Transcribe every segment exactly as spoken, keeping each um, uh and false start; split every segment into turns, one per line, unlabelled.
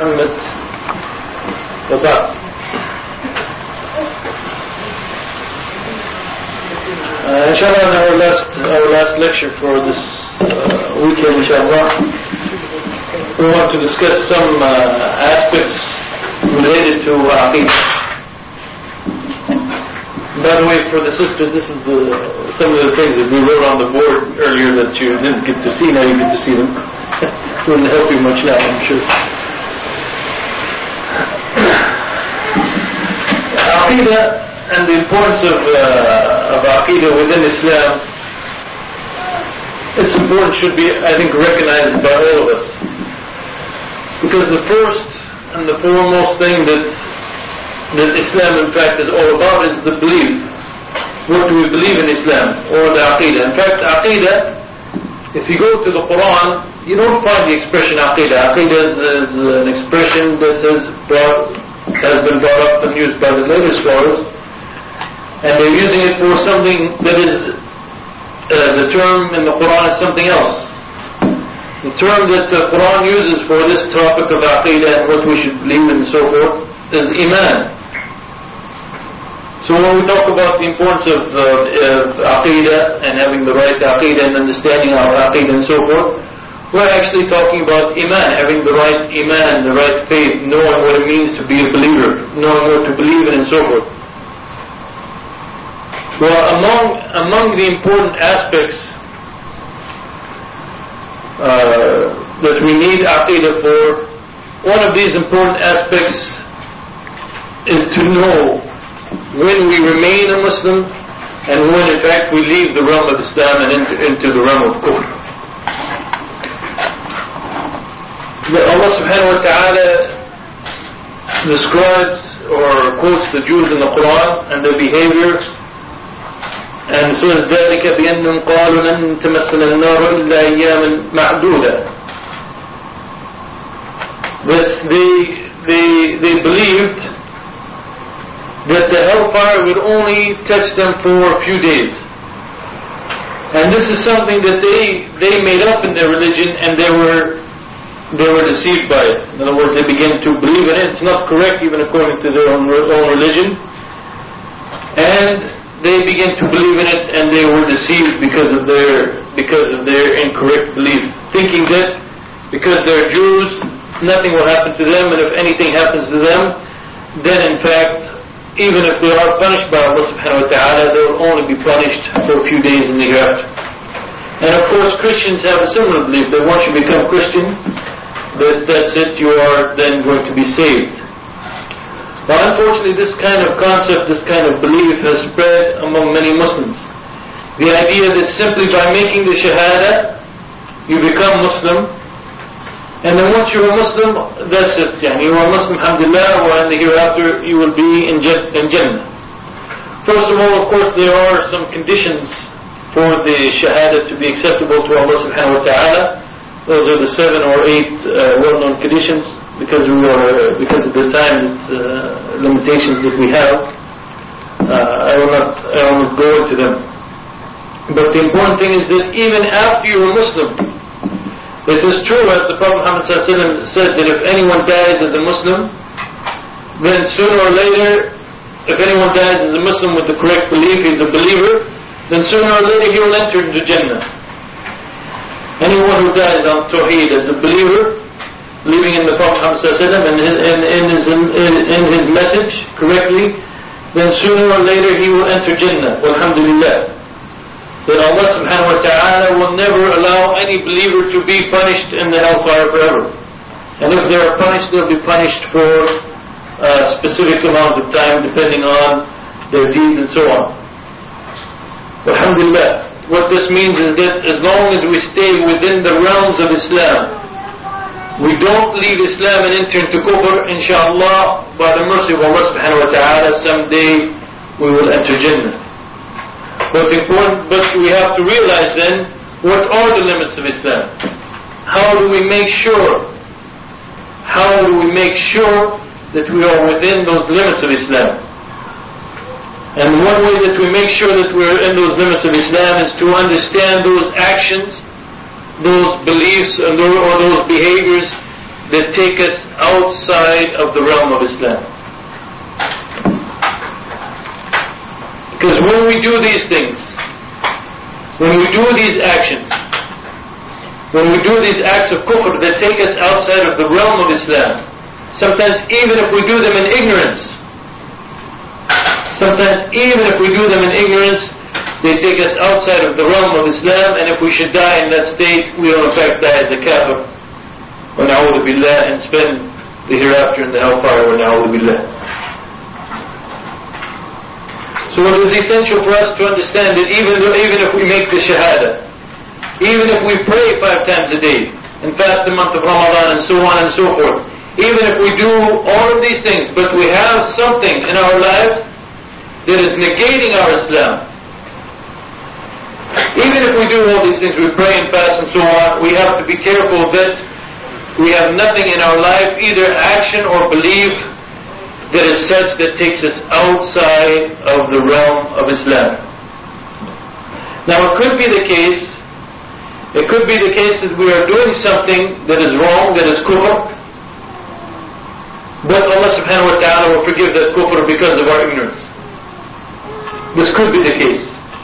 محمد وبعد. Uh, inshallah, in our last, our last lecture for this uh, weekend, inshallah, we want to discuss some uh, aspects related to Aqeedah. By the way, for the sisters, this is the, some of the things that we wrote on the board earlier that you didn't get to see. Now you get to see them. Wouldn't help you much now, I'm sure. Aqeedah and the importance of, uh, of Aqeedah within Islam, it's important, should be, I think, recognized by all of us. Because the first and the foremost thing that that Islam in fact is all about is the belief. What do we believe in Islam, or the Aqeedah? In fact, Aqeedah, if you go to the Quran, you don't find the expression Aqeedah. Aqeedah is, is an expression that has, brought, has been brought up and used by the later scholars, and they're using it for something that is, uh, the term in the Quran is something else. The term that the Quran uses for this topic of Aqeedah and what we should believe in and so forth is Iman. So when we talk about the importance of, uh, of Aqeedah and having the right Aqeedah and understanding of Aqeedah and so forth, we're actually talking about Iman, having the right Iman, the right faith, knowing what it means to be a believer, knowing what to believe in and so forth. Well, among, among the important aspects uh, that we need Aqeedah for, one of these important aspects is to know when we remain a Muslim and when in fact we leave the realm of Islam and into, into the realm of Kufr. Allah subhanahu wa ta'ala describes or quotes the Jews in the Quran and their behavior, and says ذلك بأنهم قالوا لن تمسنا النار إلا أياما معدودة. That they, they, they believed that the hellfire would only touch them for a few days. And this is something that they, they made up in their religion, and they were, they were deceived by it. In other words, they began to believe in it. It's not correct even according to their own, own religion. And they began to believe in it, and they were deceived because of their because of their incorrect belief, thinking that because they're Jews, nothing will happen to them, and if anything happens to them, then in fact, even if they are punished by Allah subhanahu wa ta'ala, they will only be punished for a few days in the hereafter. And of course, Christians have a similar belief that once you become Christian, that that's it, you are then going to be saved. But unfortunately, this kind of concept, this kind of belief has spread among many Muslims. The idea that simply by making the Shahada, you become Muslim, and then once you're a Muslim, that's it. Yani you're a Muslim, alhamdulillah, and the hereafter you will be in Jannah. First of all, of course, there are some conditions for the Shahada to be acceptable to Allah subhanahu wa ta'ala. Those are the seven or eight uh, well-known conditions. Because we are, because of the time that, uh, limitations that we have, uh, I will not, I will not go into them. But the important thing is that even after you're a Muslim, it is true, as the Prophet Muhammad said, that if anyone dies as a Muslim, then sooner or later, if anyone dies as a Muslim with the correct belief, he's a believer, then sooner or later he will enter into Jannah. Anyone who dies on Tawheed as a believer, believing in the Prophet ﷺ and in, in, in, his, in, in his message correctly, then sooner or later he will enter Jannah. Alhamdulillah. That Allah subhanahu wa ta'ala will never allow any believer to be punished in the hellfire forever. And if they are punished, they'll be punished for a specific amount of time depending on their deeds and so on. Alhamdulillah. What this means is that as long as we stay within the realms of Islam, we don't leave Islam and enter into Kufr, inshaAllah, by the mercy of Allah subhanahu wa ta'ala, someday we will enter Jannah. But important, but we have to realize then, what are the limits of Islam? How do we make sure? How do we make sure that we are within those limits of Islam? And one way that we make sure that we're in those limits of Islam is to understand those actions, those beliefs, and those, or those behaviors that take us outside of the realm of Islam. Because when we do these things, when we do these actions, when we do these acts of kufr that take us outside of the realm of Islam, sometimes even if we do them in ignorance, sometimes even if we do them in ignorance, they take us outside of the realm of Islam, and if we should die in that state, we will in fact die as a kafir, wa na'udhu billah, and spend the hereafter in the hellfire, wa na'udhu billah. So it is essential for us to understand that even though, even if we make the shahada, even if we pray five times a day, and fast the month of Ramadan, and so on and so forth, even if we do all of these things, but we have something in our lives that is negating our Islam, even if we do all these things, we pray and fast and so on, we have to be careful that we have nothing in our life, either action or belief, that is such that takes us outside of the realm of Islam. Now it could be the case, it could be the case that we are doing something that is wrong, that is kufr, but Allah subhanahu wa ta'ala will forgive that kufr because of our ignorance. This could be the case.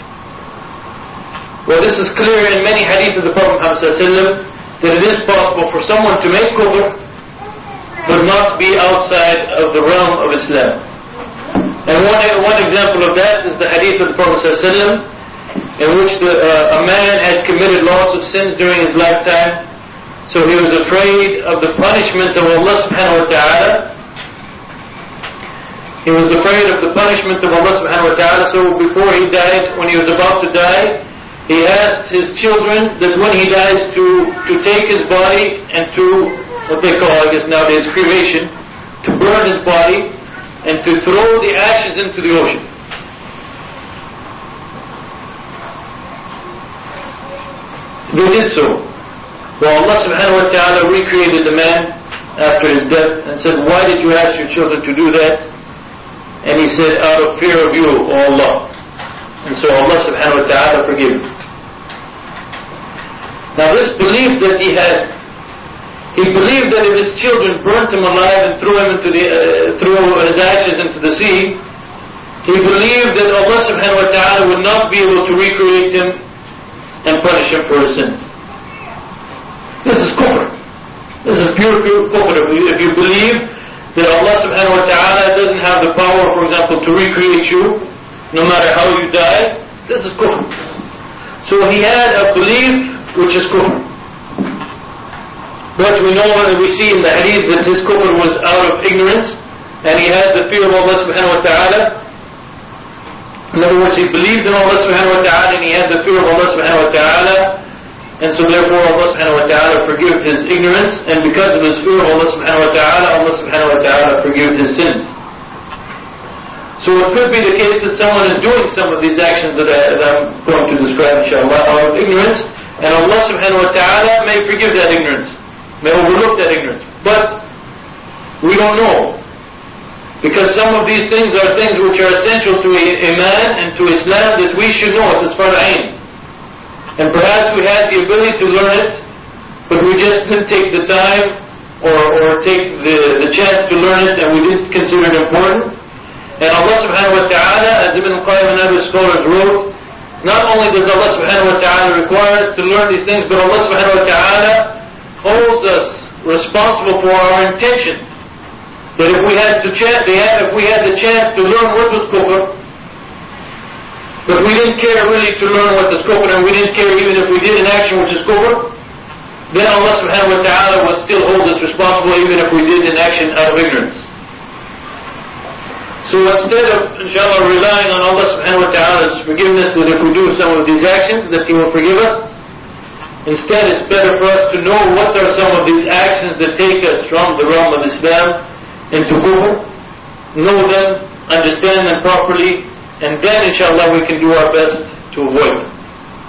Well, this is clear in many hadith of the Prophet Muhammad sallallahu alaihi wasallam that it is possible for someone to make kufr but not be outside of the realm of Islam. And one, one example of that is the hadith of the Prophet ﷺ, in which the, uh, a man had committed lots of sins during his lifetime, so he was afraid of the punishment of Allah subhanahu wa ta'ala. He was afraid of the punishment of Allah subhanahu wa ta'ala, so before he died, when he was about to die, he asked his children that when he dies to, to take his body and to what they call, I guess nowadays, cremation, to burn his body and to throw the ashes into the ocean. They did so. Well, Allah subhanahu wa ta'ala recreated the man after his death and said, why did you ask your children to do that? And he said, out of fear of you, O Allah. And so Allah subhanahu wa ta'ala forgave him. Now this belief that he had, he believed that if his children burnt him alive and threw him into the, uh, threw his ashes into the sea, he believed that Allah subhanahu wa ta'ala would not be able to recreate him and punish him for his sins. This is kufr. This is pure, pure kufr. If you, if you believe that Allah subhanahu wa ta'ala doesn't have the power, for example, to recreate you, no matter how you die, this is kufr. So he had a belief which is kufr. But we know and we see in the hadith that his kufr was out of ignorance, and he had the fear of Allah subhanahu wa ta'ala. In other words, he believed in Allah subhanahu wa ta'ala and he had the fear of Allah subhanahu wa ta'ala, and so therefore Allah subhanahu wa ta'ala forgave his ignorance, and because of his fear of Allah subhanahu wa ta'ala, Allah subhanahu wa ta'ala forgave his sins. So it could be the case that someone is doing some of these actions that, I, that I'm going to describe inshallah out of ignorance, and Allah subhanahu wa ta'ala may forgive that ignorance, may overlook that ignorance. But we don't know, because some of these things are things which are essential to Iman and to Islam that we should know at this far'ain. And perhaps we had the ability to learn it, but we just didn't take the time or, or take the, the chance to learn it, and we didn't consider it important. And Allah subhanahu wa ta'ala, as Ibn Qayyim and other scholars wrote, not only does Allah subhanahu wa ta'ala require us to learn these things, but Allah subhanahu wa ta'ala holds us responsible for our intention. That if we had to chance, if we had the chance to learn what was kufr, but we didn't care really to learn what is kufr, and we didn't care even if we did an action which is kufr, then Allah subhanahu wa ta'ala would still hold us responsible even if we did an action out of ignorance. So instead of, inshallah, relying on Allah subhanahu wa ta'ala's forgiveness, that if we do some of these actions, that He will forgive us, instead it's better for us to know what are some of these actions that take us from the realm of Islam into kufr, know them, understand them properly, and then inshallah we can do our best to avoid them.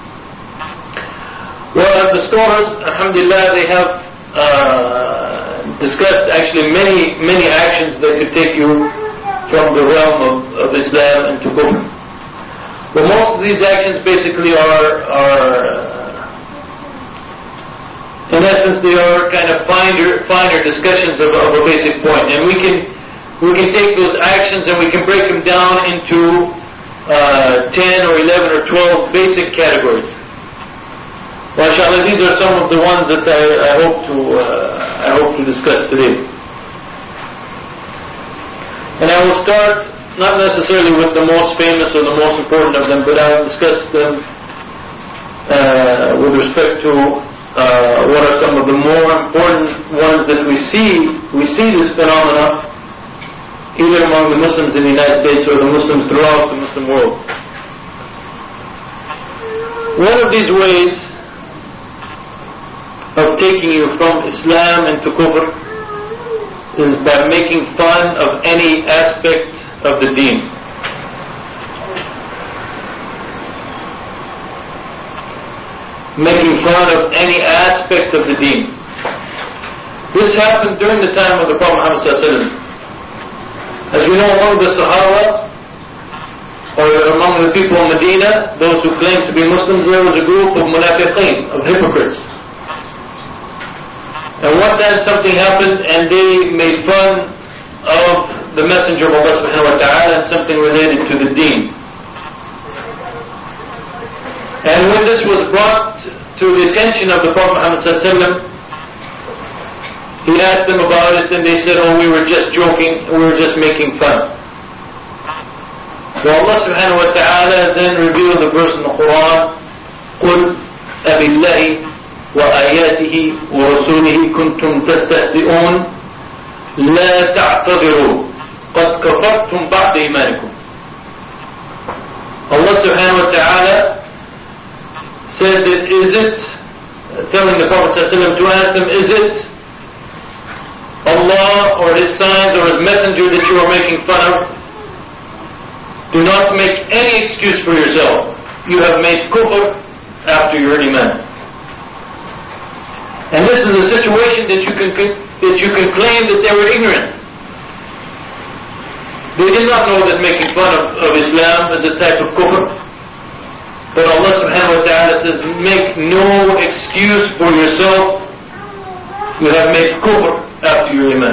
Well, the scholars, alhamdulillah, they have uh, discussed actually many, many actions that could take you from the realm of, of Islam into kufr. But most of these actions basically are, are uh, In essence, they are kind of finer, finer discussions of, of a basic point, and we can we can take those actions and we can break them down into uh, ten or eleven or twelve basic categories. Well, inshallah, these are some of the ones that I, I hope to uh, I hope to discuss today, and I will start not necessarily with the most famous or the most important of them, but I will discuss them uh, with respect to. Uh, what are some of the more important ones that we see? We see this phenomena either among the Muslims in the United States or the Muslims throughout the Muslim world. One of these ways of taking you from Islam into Kufr is by making fun of any aspect of the deen. Making fun of any aspect of the deen. This happened during the time of the Prophet Muhammad sallallahu alaihi wasallam. As you know, among the Sahaba, or among the people of Medina, those who claimed to be Muslims, there was a group of munafiqeen, of hypocrites. And one time something happened and they made fun of the Messenger of Allah subhanahu wa ta'ala and something related to the deen. And when this was brought to the attention of the Prophet Muhammad sallallahu alaihi wasallam, he asked them about it and they said, oh, we were just joking, we were just making fun. So Allah subhanahu wa ta'ala then revealed the verse in the Quran, قُلْ أَبِاللَّهِ وَآيَاتِهِ وَرَسُولِهِ كُنْتُمْ تَسْتَهْزِئُونَ لَا تَعْتَذِرُوا قَدْ كَفَرْتُمْ بَعْدَ إِيمَانِكُمْ. Allah subhanahu wa ta'ala said that, is it, telling the Prophet ﷺ to ask them, is it Allah or His signs or His messenger that you are making fun of? Do not make any excuse for yourself. You have made kufr after your iman. And this is a situation that you can that you can claim that they were ignorant. They did not know that making fun of, of Islam is a type of kufr. But Allah subhanahu wa ta'ala says, make no excuse for yourself. You have made kufr after your iman.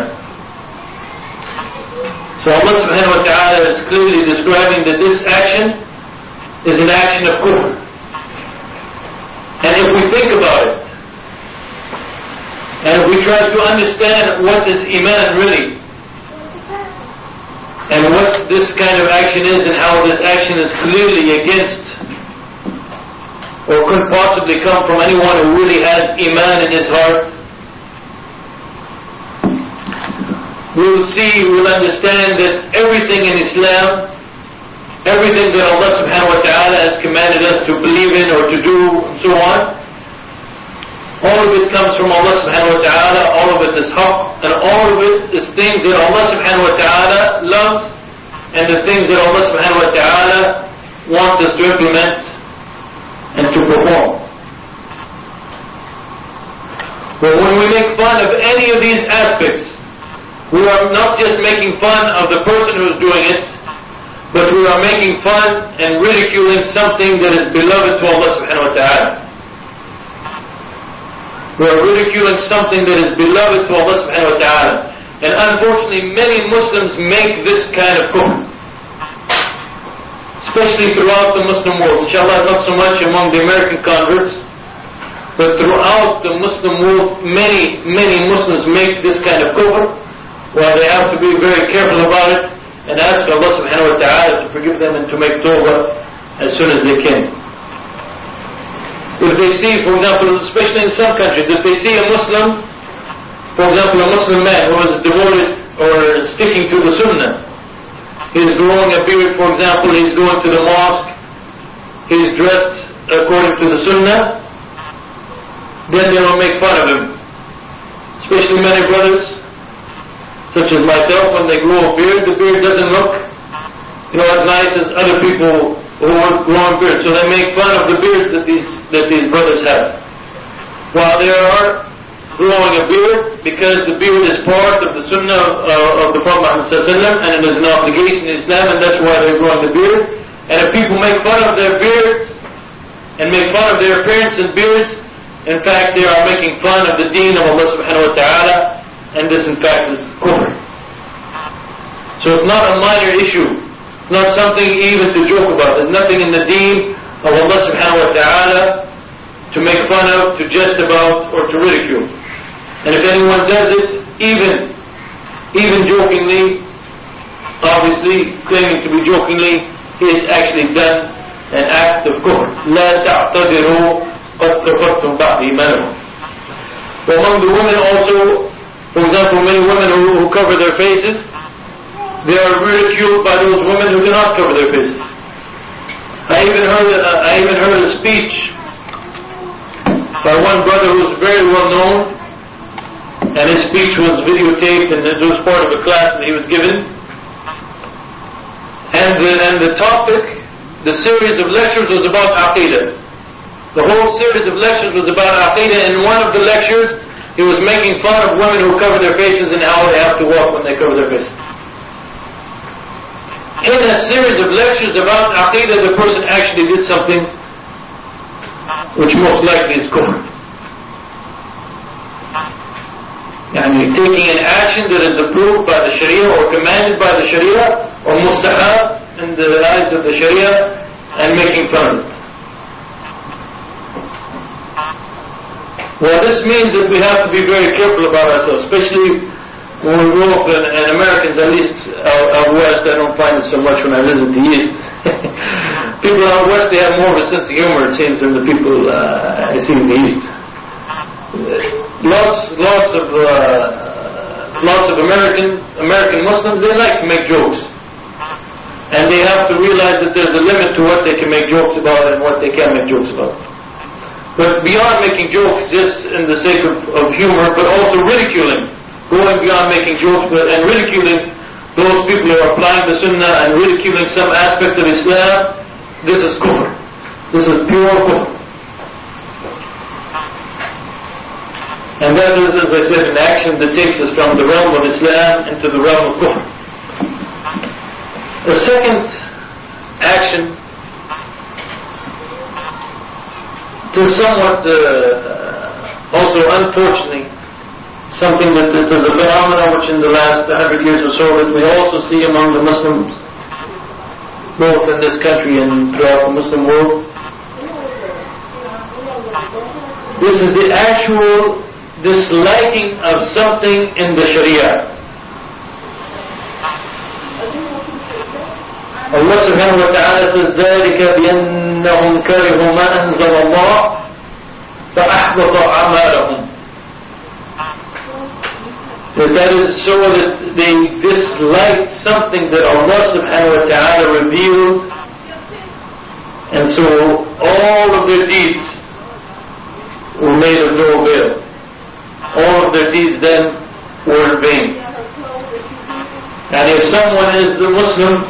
So Allah subhanahu wa ta'ala is clearly describing that this action is an action of kufr. And if we think about it, and if we try to understand what is iman really, and what this kind of action is and how this action is clearly against or could possibly come from anyone who really has iman in his heart, we will see, we will understand that everything in Islam, everything that Allah subhanahu wa ta'ala has commanded us to believe in or to do and so on, all of it comes from Allah subhanahu wa ta'ala, all of it is haqq, and all of it is things that Allah subhanahu wa ta'ala loves and the things that Allah subhanahu wa ta'ala wants us to implement and to perform. But when we make fun of any of these aspects, we are not just making fun of the person who is doing it, but we are making fun and ridiculing something that is beloved to Allah subhanahu wa ta'ala. We are ridiculing something that is beloved to Allah subhanahu wa ta'ala. And unfortunately, many Muslims make this kind of kufr, especially throughout the Muslim world. Inshallah, not so much among the American converts, but throughout the Muslim world, many, many Muslims make this kind of kufr, while they have to be very careful about it and ask Allah subhanahu wa ta'ala to forgive them and to make tawbah as soon as they can. If they see, for example, especially in some countries, if they see a Muslim, for example, a Muslim man who is devoted or sticking to the Sunnah, he's growing a beard, for example, he's going to the mosque, he's dressed according to the Sunnah, then they will make fun of him. Especially many brothers, such as myself, when they grow a beard, the beard doesn't look, you know, as nice as other people who are growing beards. So they make fun of the beards that these that these brothers have. While they are growing a beard, because the beard is part of the Sunnah of, uh, of the Prophet Muhammad sallallahu alaihi wasallam, and it is an obligation in Islam, and that's why they're growing the beard. And if people make fun of their beards and make fun of their appearance and beards, in fact they are making fun of the deen of Allah subhanahu wa ta'ala, and this in fact is kufr. So it's not a minor issue. It's not something even to joke about. There's nothing in the deen of Allah subhanahu wa ta'ala to make fun of, to jest about, or to ridicule. And if anyone does it, even, even jokingly, obviously claiming to be jokingly, he has actually done an act of kufr. لا تعتذروا قد كفرتم بعد إيمانكم. Among the women also, for example, many women who, who cover their faces, they are ridiculed by those women who do not cover their faces. I even heard, uh, I even heard a speech by one brother who was very well known, and his speech was videotaped, and it was part of a class that he was given. And the, and the topic, the series of lectures was about Aqidah. The whole series of lectures was about Aqidah. In one of the lectures, he was making fun of women who cover their faces and how they have to walk when they cover their faces. In a series of lectures about Aqidah, the person actually did something which most likely is kufr. Yani taking an action that is approved by the Sharia or commanded by the Sharia or mustahab in the eyes of the Sharia and making fun of it. Well, this means that we have to be very careful about ourselves, especially when we grow up, and, and Americans, at least out, out west, I don't find it so much when I visit the east. People out west, they have more of a sense of humor, it seems, than the people uh, I see in the east. Lots, lots of, uh, lots of American, American Muslims, they like to make jokes. And they have to realize that there's a limit to what they can make jokes about and what they can't make jokes about. But beyond making jokes, just in the sake of, of humor, but also ridiculing, going beyond making jokes but, and ridiculing those people who are applying the Sunnah and ridiculing some aspect of Islam, this is kufr. This is pure kufr. And that is, as I said, an action that takes us from the realm of Islam into the realm of kufr. The second action, to somewhat uh, also unfortunately, something that, that is a phenomenon which in the last hundred years or so that we also see among the Muslims, both in this country and throughout the Muslim world. This is the actual disliking of something in the Sharia. Allah subhanahu wa ta'ala says, ذَلِكَ بِأَنَّهُمْ كَرِهُوا مَا أَنزَلَ اللَّهُ فَأَحْبَطَ أَعْمَالَهُم. That that is so that they disliked something that Allah subhanahu wa ta'ala revealed, and so all of their deeds were made of no avail. All of their deeds then were in vain. And if someone is a Muslim,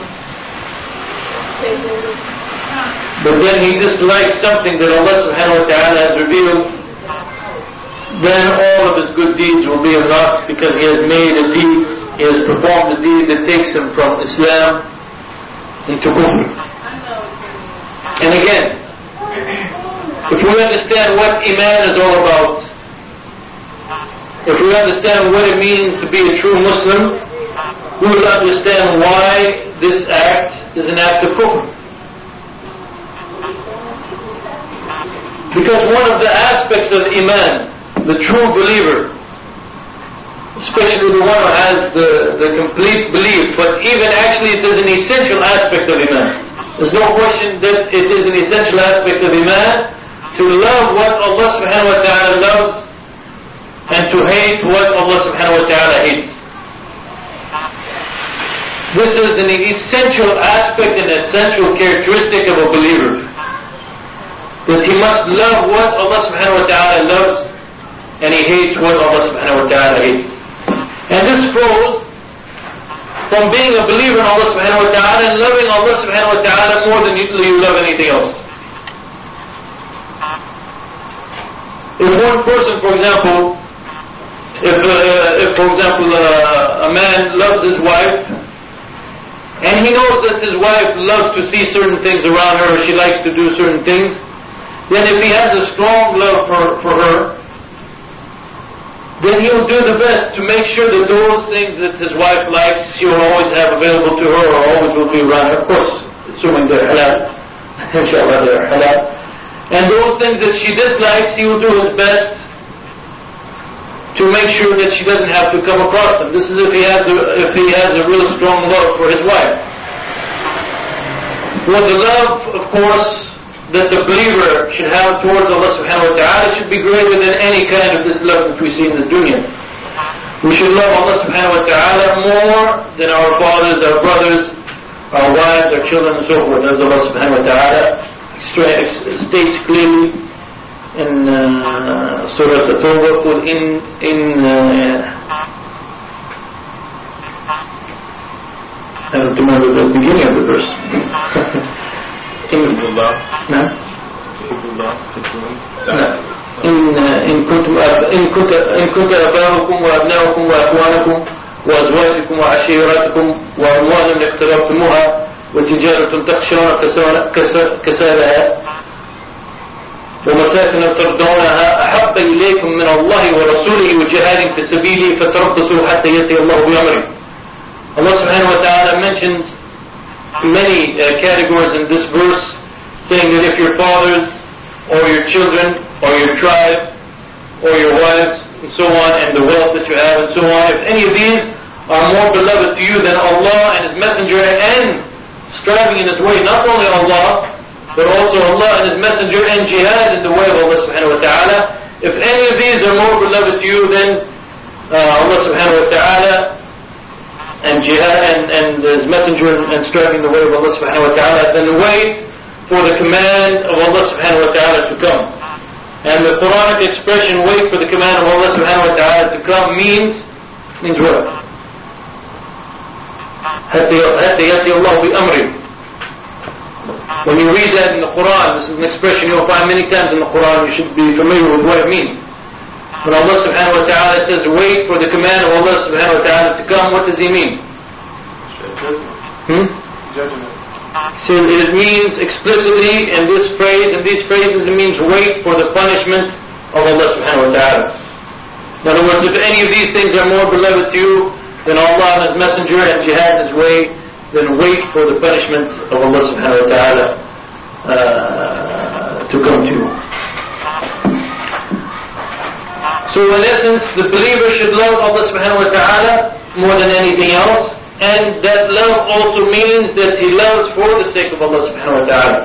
but then he dislikes something that Allah subhanahu wa ta'ala has revealed, then all of his good deeds will be of naught, because he has made a deed, he has performed a deed that takes him from Islam into kufr. And again, if we understand what Iman is all about, if we understand what it means to be a true Muslim, we will understand why this act is an act of kufr. Because one of the aspects of Iman, the true believer, especially the one who has the, the complete belief, but even actually it is an essential aspect of Iman. There's no question that it is an essential aspect of Iman to love what Allah subhanahu wa ta'ala loves and to hate what Allah subhanahu wa ta'ala hates. This is an essential aspect and essential characteristic of a believer. That he must love what Allah subhanahu wa ta'ala loves and he hates what Allah subhanahu wa ta'ala hates. And this flows from being a believer in Allah subhanahu wa ta'ala and loving Allah subhanahu wa ta'ala more than you, you love anything else. If one person, for example, if, uh, if for example uh, a man loves his wife, and he knows that his wife loves to see certain things around her, or she likes to do certain things, then if he has a strong love for, for her, then he will do the best to make sure that those things that his wife likes, she will always have available to her, or always will be around her. Of course, assuming they're halal. Inshallah, they're halal. And those things that she dislikes, he will do his best to make sure that she doesn't have to come across them. This is if he has a, if he has a real strong love for his wife. Well, the love, of course, that the believer should have towards Allah subhanahu wa ta'ala should be greater than any kind of this love that we see in the dunya. We should love Allah subhanahu wa ta'ala more than our fathers, our brothers, our wives, our children, and so forth, as Allah subhanahu wa ta'ala states clearly in uh, Surah At-Tawbah, قُلْ in, in uh, I don't remember the beginning of the verse. إن نعم إن إن كنتم إن كنت إن كنت آباؤكم وأبناؤكم وأخوانكم وأزواجكم وعشيرتكم وأموال اقترفتموها وتجارة تخشون كسادها ومساكن ترضونها أحب إليكم من الله ورسوله وجهاد في سبيله فتربصوا حتى يأتي الله بأمره. Allah subhanahu wa ta'ala mentions many uh, categories in this verse, saying that if your fathers or your children or your tribe or your wives and so on, and the wealth that you have and so on, if any of these are more beloved to you than Allah and His Messenger, and striving in His way, not only Allah but also Allah and His Messenger, and jihad in the way of Allah subhanahu wa ta'ala, if any of these are more beloved to you than uh, Allah subhanahu wa ta'ala and jihad and, and His Messenger and striving the way of Allah subhanahu wa ta'ala, then wait for the command of Allah subhanahu wa ta'ala to come. And the Quranic expression, wait for the command of Allah subhanahu wa ta'ala to come, means, means what? حَتَّى يَأْتِيَ اللَّهُ بِأَمْرِهِ. When you read that in the Quran, this is an expression you'll find many times in the Quran, you should be familiar with what it means. When Allah subhanahu wa ta'ala says, wait for the command of Allah subhanahu wa ta'ala to come, what does He mean? Hmm?
Judgment.
So it means explicitly in this phrase, in these phrases, it means wait for the punishment of Allah subhanahu wa ta'ala. In other words, if any of these things are more beloved to you than Allah and His Messenger and jihad in His way, then wait for the punishment of Allah subhanahu wa ta'ala uh, to come to you. So in essence, the believer should love Allah subhanahu wa ta'ala more than anything else, and that love also means that he loves for the sake of Allah subhanahu wa ta'ala.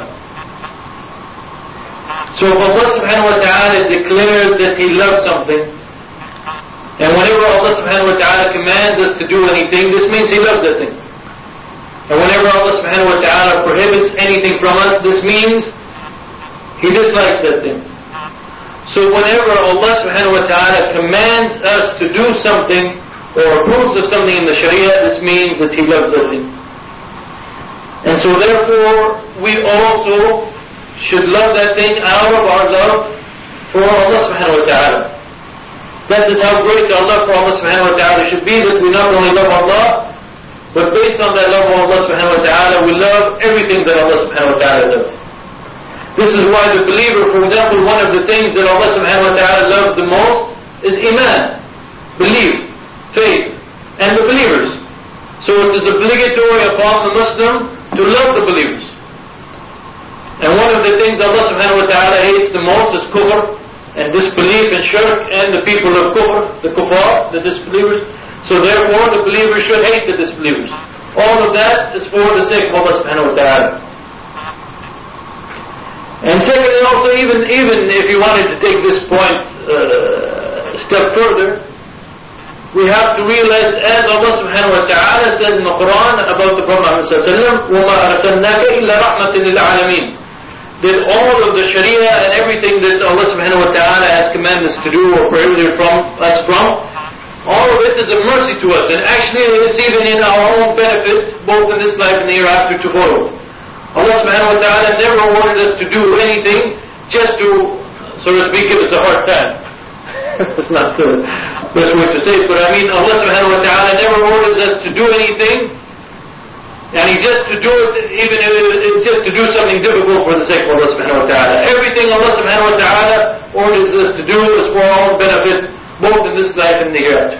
So if Allah subhanahu wa ta'ala declares that He loves something, and whenever Allah subhanahu wa ta'ala commands us to do anything, this means He loves that thing. And whenever Allah subhanahu wa ta'ala prohibits anything from us, this means He dislikes that thing. So whenever Allah subhanahu wa ta'ala commands us to do something or approves of something in the Sharia, this means that He loves that thing. And so therefore, we also should love that thing out of our love for Allah subhanahu wa ta'ala. That is how great the love for Allah subhanahu wa ta'ala should be, that we not only love Allah, but based on that love of Allah subhanahu wa ta'ala, we love everything that Allah subhanahu wa ta'ala loves. This is why the believer, for example, one of the things that Allah subhanahu wa ta'ala loves the most is Iman, belief, faith, and the believers. So it is obligatory upon the Muslim to love the believers. And one of the things Allah subhanahu wa ta'ala hates the most is kufr, and disbelief and shirk, and the people of kufr, the kuffar, the disbelievers. So therefore the believers should hate the disbelievers. All of that is for the sake of Allah subhanahu wa ta'ala. And secondly also, even, even if you wanted to take this point uh, a step further, we have to realize, as Allah subhanahu wa ta'ala says in the Quran about the Prophet Muhammad sallallahu alayhi wa sallam, وَمَا أَرْسَلْنَاكَ إِلَّا رَحْمَةً لِلْعَالَمِينَ, that all of the Sharia and everything that Allah subhanahu wa ta'ala has commanded us to do or prohibited from us from, all of it is a mercy to us, and actually it's even in our own benefit, both in this life and the hereafter to follow. Allah subhanahu wa ta'ala never wanted us to do anything just to, so to speak, give us a hard time. That's not the best way to say it, but I mean Allah subhanahu wa ta'ala never wanted us to do anything And he just to do it, even if it's just to do something difficult for the sake of Allah subhanahu wa ta'ala. Everything Allah subhanahu wa ta'ala orders us to do is for our own benefit, both in this life and the hereafter.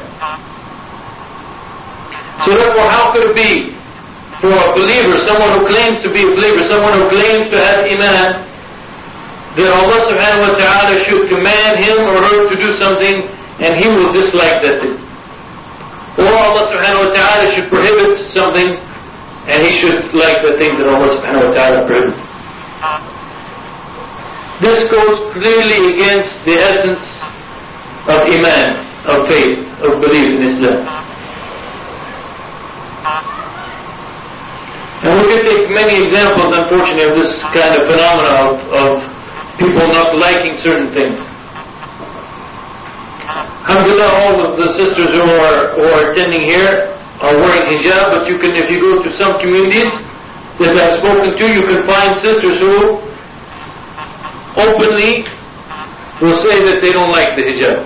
So therefore, how could it be for a believer, someone who claims to be a believer, someone who claims to have iman, that Allah subhanahu wa ta'ala should command him or her to do something and he will dislike that thing? Or Allah subhanahu wa ta'ala should prohibit something and he should like the thing that Allah subhanahu wa ta'ala prohibits. This goes clearly against the essence of iman, of faith, of belief in Islam. And we can take many examples, unfortunately, of this kind of phenomena of, of people not liking certain things. Alhamdulillah, all of the sisters who are, who are attending here are wearing hijab, but you can, if you go to some communities that I've spoken to, you can find sisters who openly will say that they don't like the hijab.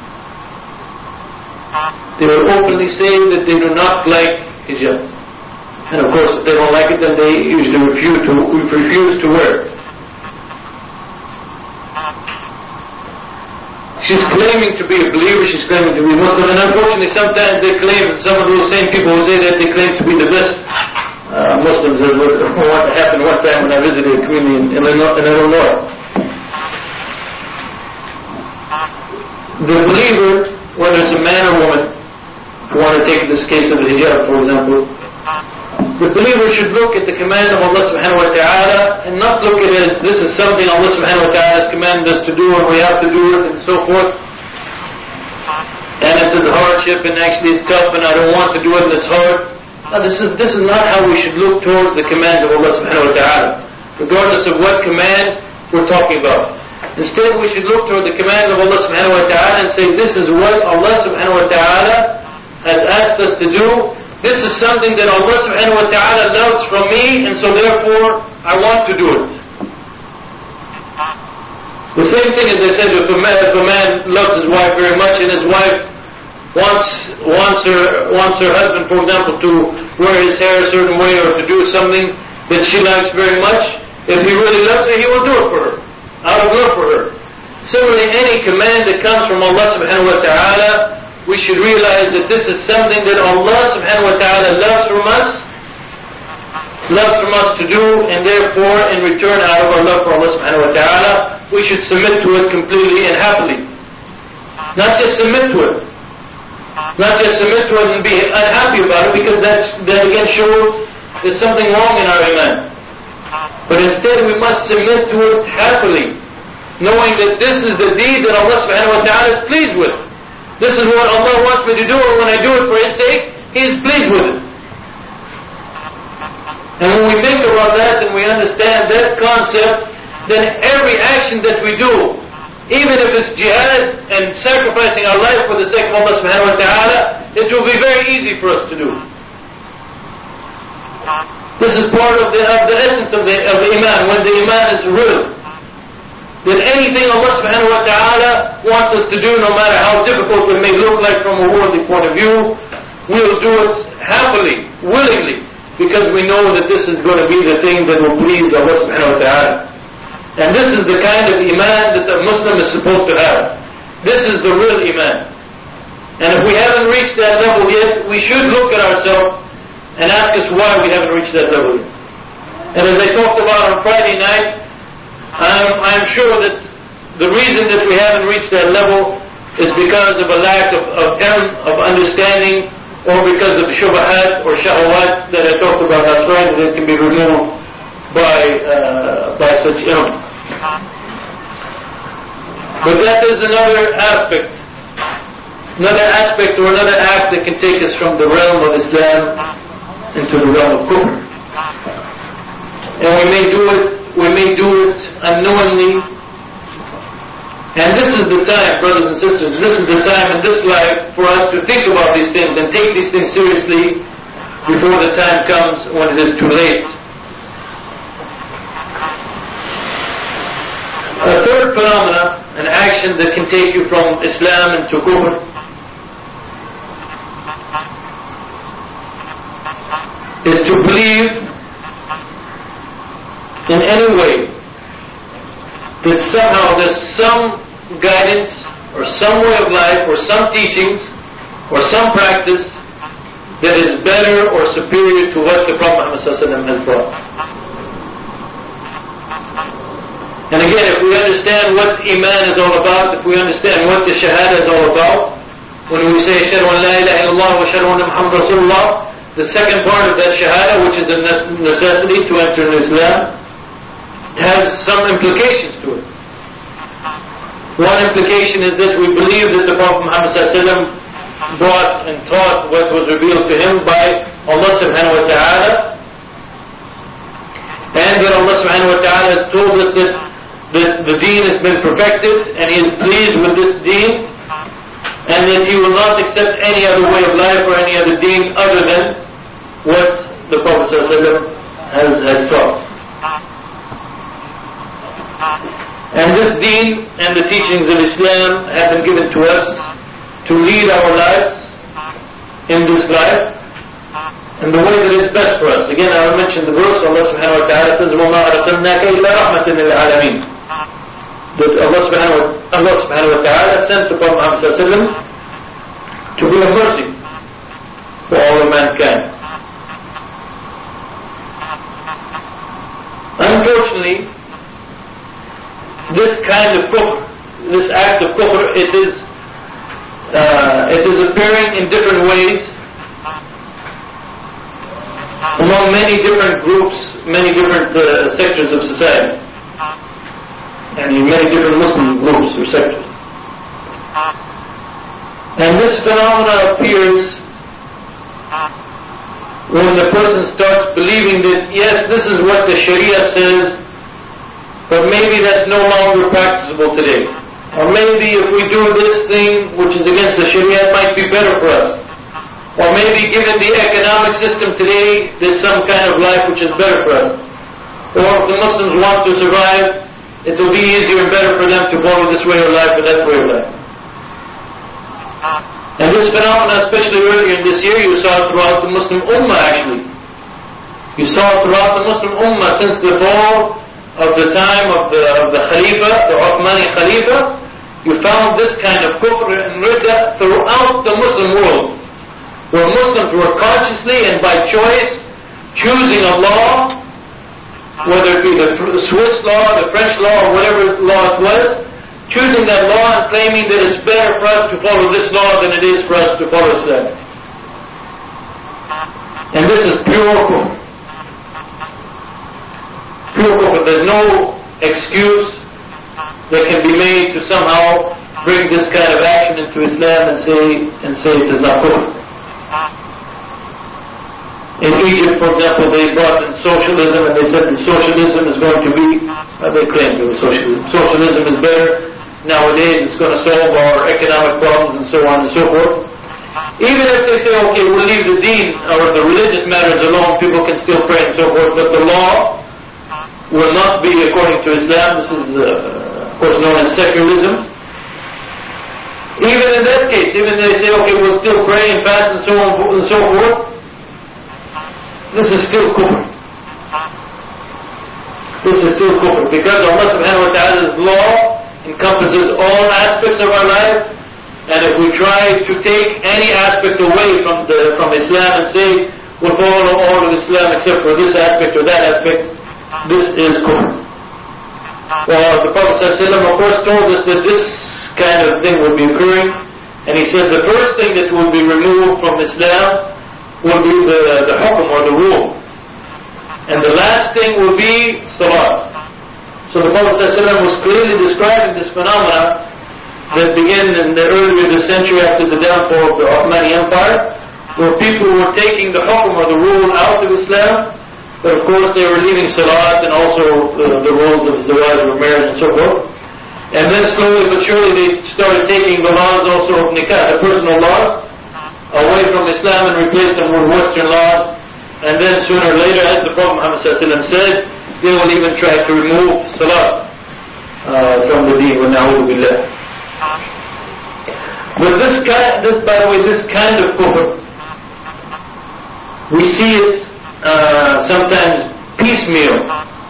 They will openly say that they do not like hijab. And of course, if they don't like it, then they usually refuse to, refuse to wear it. She's claiming to be a believer, she's claiming to be Muslim, and unfortunately sometimes they claim, some of those same people who say that they claim to be the best uh, Muslims, as what, what happened one time when I visited a community in Illinois. The believer, whether it's a man or woman, if you want to take this case of the hijab, for example, the believer should look at the command of Allah subhanahu wa ta'ala and not look at it as this is something Allah subhanahu wa ta'ala has commanded us to do and we have to do it and so forth. And if there's a hardship and actually it's tough and I don't want to do it and it's hard. No, this is, this is not how we should look towards the command of Allah subhanahu wa ta'ala, regardless of what command we're talking about. Instead we should look toward the command of Allah subhanahu wa ta'ala and say this is what Allah subhanahu wa ta'ala has asked us to do. This is something that Allah subhanahu wa ta'ala loves from me, and so therefore I want to do it. The same thing as I said, if a man, if a man loves his wife very much and his wife wants, wants, her, wants her husband, for example, to wear his hair a certain way or to do something that she likes very much, if he really loves her, he will do it for her, out of love for her. Similarly, any command that comes from Allah subhanahu wa ta'ala, we should realize that this is something that Allah subhanahu wa ta'ala loves from us, loves from us to do, and therefore in return out of our love for Allah subhanahu wa ta'ala, we should submit to it completely and happily. Not just submit to it. Not just submit to it and be unhappy about it, because that's, that again shows there's something wrong in our iman. But instead we must submit to it happily, knowing that this is the deed that Allah subhanahu wa ta'ala is pleased with. This is what Allah wants me to do, and when I do it for His sake, He is pleased with it. And when we think about that and we understand that concept, then every action that we do, even if it's jihad and sacrificing our life for the sake of Allah subhanahu wa ta'ala, it will be very easy for us to do. This is part of the, of the essence of the, of the iman, when the iman is real. That anything Allah subhanahu wa ta'ala wants us to do, no matter how difficult it may look like from a worldly point of view, we'll do it happily, willingly, because we know that this is going to be the thing that will please Allah subhanahu wa ta'ala. And this is the kind of iman that the Muslim is supposed to have. This is the real iman. And if we haven't reached that level yet, we should look at ourselves and ask us why we haven't reached that level yet. And as I talked about on Friday night, I'm, I'm sure that the reason that we haven't reached that level is because of a lack of, of ilm, of understanding, or because of shubahat or shahawat that I talked about last Friday that can be removed by, uh, by such ilm. But that is another aspect, another aspect or another act that can take us from the realm of Islam into the realm of kufr. And we may do it We may do it unknowingly. And this is the time, brothers and sisters, this is the time in this life for us to think about these things and take these things seriously before the time comes when it is too late. A third phenomena, an action that can take you from Islam into kufr, is to believe in any way that somehow there's some guidance or some way of life or some teachings or some practice that is better or superior to what the Prophet Muhammad has brought. And again, if we understand what Iman is all about, if we understand what the Shahada is all about, when we say Ashhadu an la ilaha illallah wa ashhadu anna Muhammad Rasulullah, the second part of that Shahada, which is the necessity to enter in Islam, has some implications to it. One implication is that we believe that the Prophet Muhammad brought and taught what was revealed to him by Allah subhanahu wa ta'ala, and that Allah subhanahu wa ta'ala has told us that the, the deen has been perfected and He is pleased with this deen, and that He will not accept any other way of life or any other deen other than what the Prophet has, has taught. And this deen and the teachings of Islam have been given to us to lead our lives in this life in the way that is best for us. Again, I will mention the verse. Allah subhanahu wa ta'ala says, وَمَا أَرْسَلْنَاكَ إِلَّا رَحْمَةً لِلْعَالَمِينَ. That Allah subhanahu wa, Allah subhanahu wa ta'ala sent the Prophet Muhammad to be a mercy for all of mankind. Unfortunately, this kind of kufr, this act of kufr, it is uh, it is appearing in different ways among many different groups, many different uh, sectors of society, and in many different Muslim groups or sectors. And this phenomenon appears when the person starts believing that, yes, this is what the Sharia says, but maybe that's no longer practicable today. Or maybe if we do this thing which is against the Sharia, it might be better for us. Or maybe given the economic system today, there's some kind of life which is better for us. Or if the Muslims want to survive, it will be easier and better for them to follow this way of life or that way of life. And this phenomenon, especially earlier in this year, you saw it throughout the Muslim Ummah actually. You saw it throughout the Muslim Ummah since the fall of the time of the, of the Khalifa, the Uthmani Khalifa. You found this kind of kufr and ridda throughout the Muslim world, where Muslims were consciously and by choice choosing a law, whether it be the Swiss law, the French law, or whatever law it was, choosing that law and claiming that it's better for us to follow this law than it is for us to follow Islam. And this is pure kufr. Pure kufr. There's no excuse that can be made to somehow bring this kind of action into Islam and say and say it is not kufr. In Egypt, for example, they brought in socialism and they said that socialism is going to be, uh, they claimed it was socialism. Socialism is better. Nowadays it's going to solve our economic problems and so on and so forth. Even if they say, okay, we'll leave the deen or the religious matters alone, people can still pray and so forth, but the law will not be according to Islam. This is, uh, of course, known as secularism. Even in that case, even if they say, okay, we'll still pray and fast and so on and so forth, this is still kufr. This is still kufr because Allah subhanahu wa ta'ala's law encompasses all aspects of our life, and if we try to take any aspect away from the from Islam and say we'll follow all of Islam except for this aspect or that aspect, this is kufr. Well, the Prophet ﷺ of course told us that this kind of thing will be occurring, and he said the first thing that will be removed from Islam will be the, the hukum or the rule, and the last thing will be salat. So the Prophet ﷺ was clearly describing this phenomena that began in the earlier the century after the downfall of the Ottoman Empire, where people were taking the hukum or the rule out of Islam, but of course they were leaving salat and also the, the rules of zawaj or marriage and so forth. And then slowly but surely they started taking the laws also of nikah, the personal laws, away from Islam and replaced them with Western laws. And then sooner or later, as the Prophet Muhammad said, they will even try to remove salat uh, from the deen. وَنَعُوذُ بِاللَّهِ. But this kind, this by the way, this kind of kufr, we see it uh, sometimes piecemeal.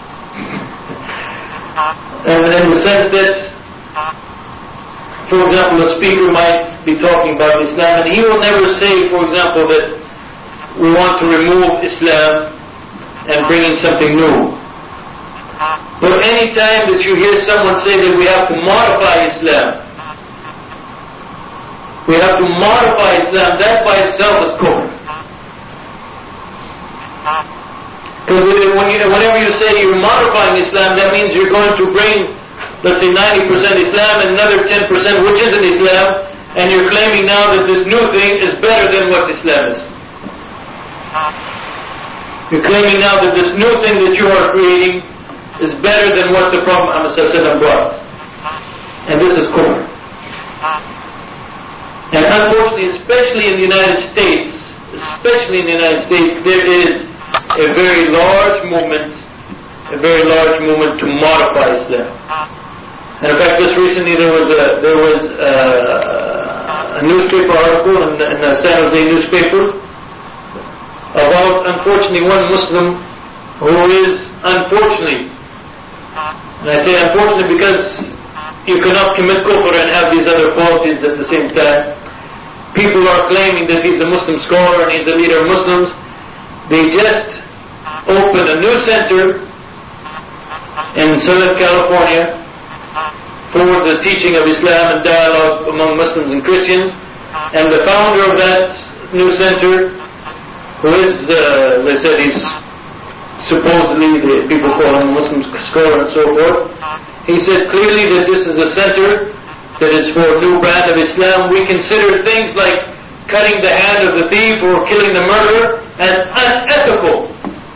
And in the sense that, for example, a speaker might be talking about Islam and he will never say, for example, that we want to remove Islam and bring in something new. But any time that you hear someone say that we have to modify Islam, we have to modify Islam, that by itself is kufr. Because when you, whenever you say you're modifying Islam, that means you're going to bring, let's say, ninety percent Islam and another ten percent which isn't Islam, and you're claiming now that this new thing is better than what Islam is. You're claiming now that this new thing that you are creating is better than what the Prophet Muhammad brought. And this is kufr. And unfortunately, especially in the United States, especially in the United States, there is a very large movement, a very large movement to modify Islam. And in fact, just recently there was a there was a, a newspaper article in the, in the San Jose newspaper about, unfortunately, one Muslim who is unfortunately, and I say unfortunately because you cannot commit kufr and have these other qualities at the same time. People are claiming that he's a Muslim scholar and he's the leader of Muslims. They just opened a new center in Southern California for the teaching of Islam and dialogue among Muslims and Christians. And the founder of that new center, who is, uh, as I said, he's supposedly, the people call him a Muslim scholar and so forth, he said clearly that this is a center that is for a new brand of Islam. We consider things like cutting the hand of the thief or killing the murderer as unethical.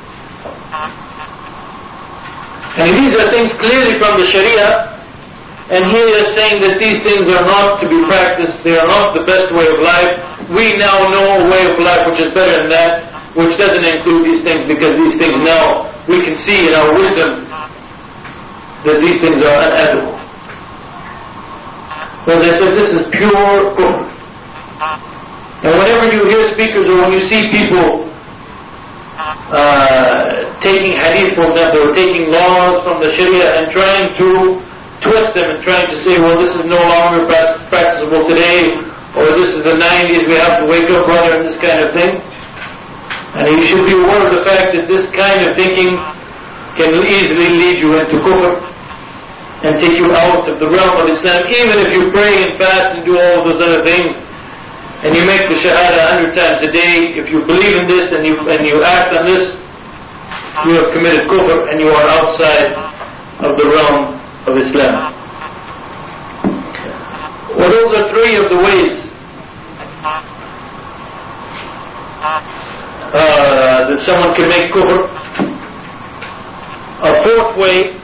And these are things clearly from the Sharia, and he is saying that these things are not to be practiced, they are not the best way of life. We now know a way of life which is better than that, which doesn't include these things, because these things now, we can see in our wisdom that these things are unethical. But as I said, this is pure kufr. And whenever you hear speakers or when you see people uh, taking hadith, for example, or taking laws from the Sharia and trying to twist them and trying to say, well, this is no longer practicable today, or this is the nineties, we have to wake up, brother, and this kind of thing. And you should be aware of the fact that this kind of thinking can easily lead you into kufr and take you out of the realm of Islam. Even if you pray and fast and do all of those other things, and you make the shahada a hundred times a day, if you believe in this and you and you act on this, you have committed kufr and you are outside of the realm of Islam. Well, those are three of the ways uh, that someone can make kufr. A fourth way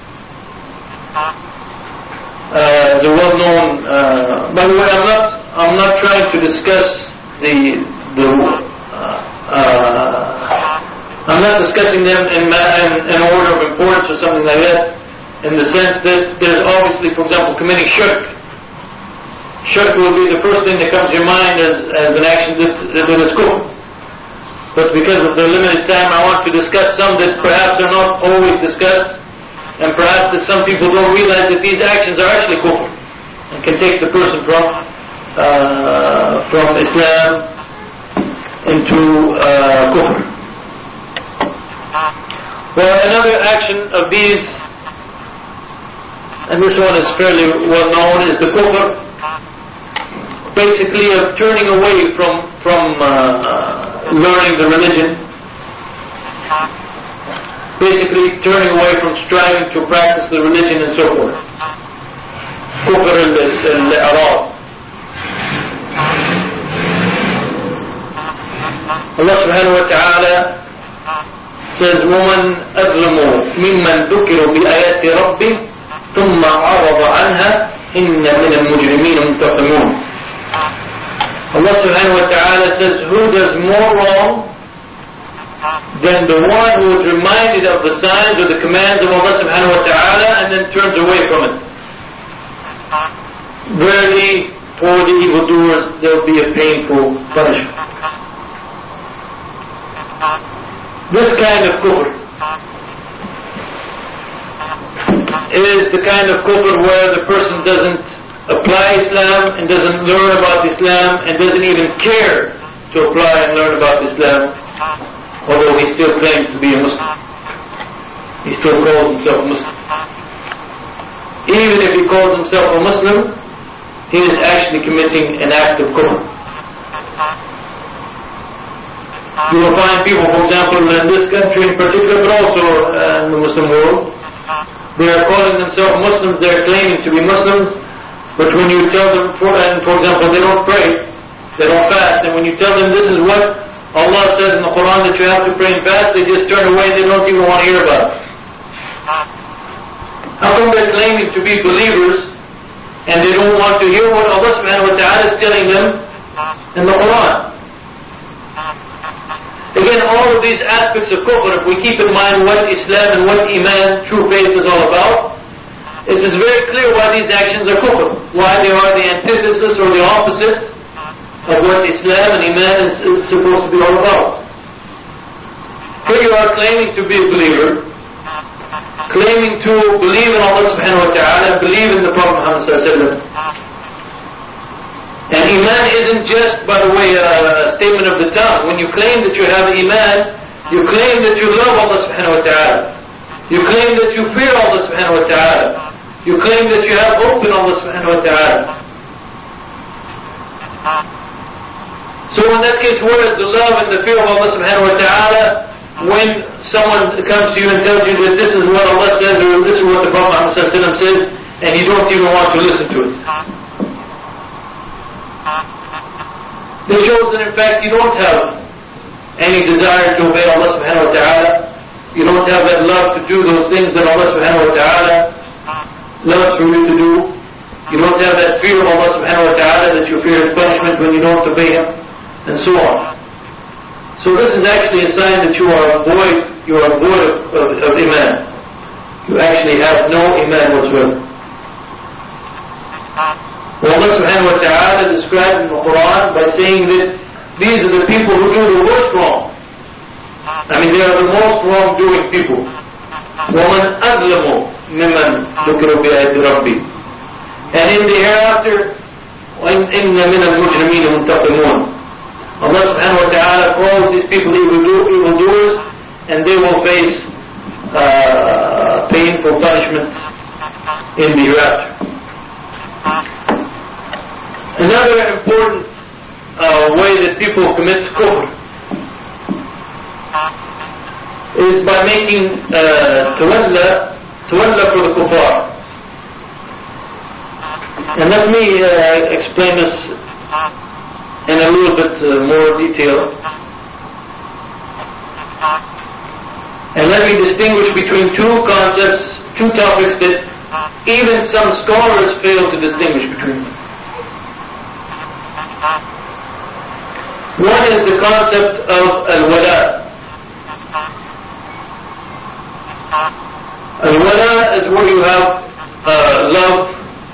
uh, is a well-known. Uh, by the way, I'm not. I'm not trying to discuss the the. Uh, uh, I'm not discussing them in, in in order of importance or something like that. In the sense that there's obviously, for example, committing shirk. Shirk will be the first thing that comes to your mind as as an action that that is kufr. But because of the limited time, I want to discuss some that perhaps are not always discussed, and perhaps that some people don't realize that these actions are actually kufr and can take the person from uh, from Islam into uh, kufr. Well, another action of these, and this one is fairly well known, is the kufr, basically of turning away from from uh, learning the religion, basically turning away from striving to practice the religion and so forth. Kufr al-i'rad. Allah subhanahu wa ta'ala says, وَمَنْ أَظْلَمُ مِمَّنْ ذُكِرُ بِآيَاتِ رَبِّهِ ثُمَّ عَرَضَ عَنْهَا إِنَّ مِنَ الْمُجْرِمِينَ مُنْتَقِمُونَ. Allah subhanahu wa ta'ala says, who does more wrong than the one who is reminded of the signs or the commands of Allah subhanahu wa ta'ala and then turns away from it? Verily, for the evildoers there will be a painful punishment. This kind of kufr is the kind of kufr where the person doesn't apply Islam and doesn't learn about Islam and doesn't even care to apply and learn about Islam, although he still claims to be a Muslim. He still calls himself a Muslim. Even if he calls himself a Muslim, he is actually committing an act of kufr. You will find people, for example, in this country in particular, but also uh, in the Muslim world, they are calling themselves Muslims, they are claiming to be Muslims, but when you tell them, for, and for example, they don't pray, they don't fast, and when you tell them this is what Allah says in the Quran that you have to pray and fast, they just turn away, they don't even want to hear about it. How come they're claiming to be believers and they don't want to hear what Allah subhanahu wa ta'ala is telling them in the Quran? Again, all of these aspects of kufr, if we keep in mind what Islam and what Iman, true faith, is all about, it is very clear why these actions are kufr, why they are the antithesis or the opposite of what Islam and Iman is, is supposed to be all about. Here you are claiming to be a believer, claiming to believe in Allah subhanahu wa ta'ala, believe in the Prophet Muhammad sallallahu alaihi wasallam. And Iman isn't just, by the way, a statement of the tongue. When you claim that you have Iman, you claim that you love Allah subhanahu wa ta'ala. You claim that you fear Allah subhanahu wa ta'ala. You claim that you have hope in Allah subhanahu wa ta'ala. So in that case, where is the love and the fear of Allah subhanahu wa ta'ala when someone comes to you and tells you that this is what Allah says or this is what the Prophet Muhammad sallallahu alaihi wasallam said, and you don't even want to listen to it? This shows that in fact you don't have any desire to obey Allah subhanahu wa ta'ala. You don't have that love to do those things that Allah subhanahu wa ta'ala loves for you to do. You don't have that fear of Allah subhanahu wa ta'ala, that you fear His punishment when you don't obey Him, and so on. So this is actually a sign that you are void, you are void of, of, of Iman. You actually have no Iman whatsoever. Allah subhanahu wa ta'ala described in the Quran by saying that these are the people who do the worst wrong. I mean, they are the most wrong-doing people. وَمَنْ أَظْلَمُ مِمَّنْ ذُكِرُ بِآيَاتِ رَبِّهِ. And in the hereafter, وَإِنَّ مِنَ الْمُجْرِمِينَ مُنْتَقِمُونَ. Allah subhanahu wa ta'ala calls these people evildoers, and they will face uh, painful punishment in the hereafter. Another important uh, way that people commit kufr is by making uh, tawalla, tawalla for the kuffar. And let me uh, explain this in a little bit uh, more detail. And let me distinguish between two concepts, two topics that even some scholars fail to distinguish between them. One is the concept of al-wala. Al-wala is where you have uh, love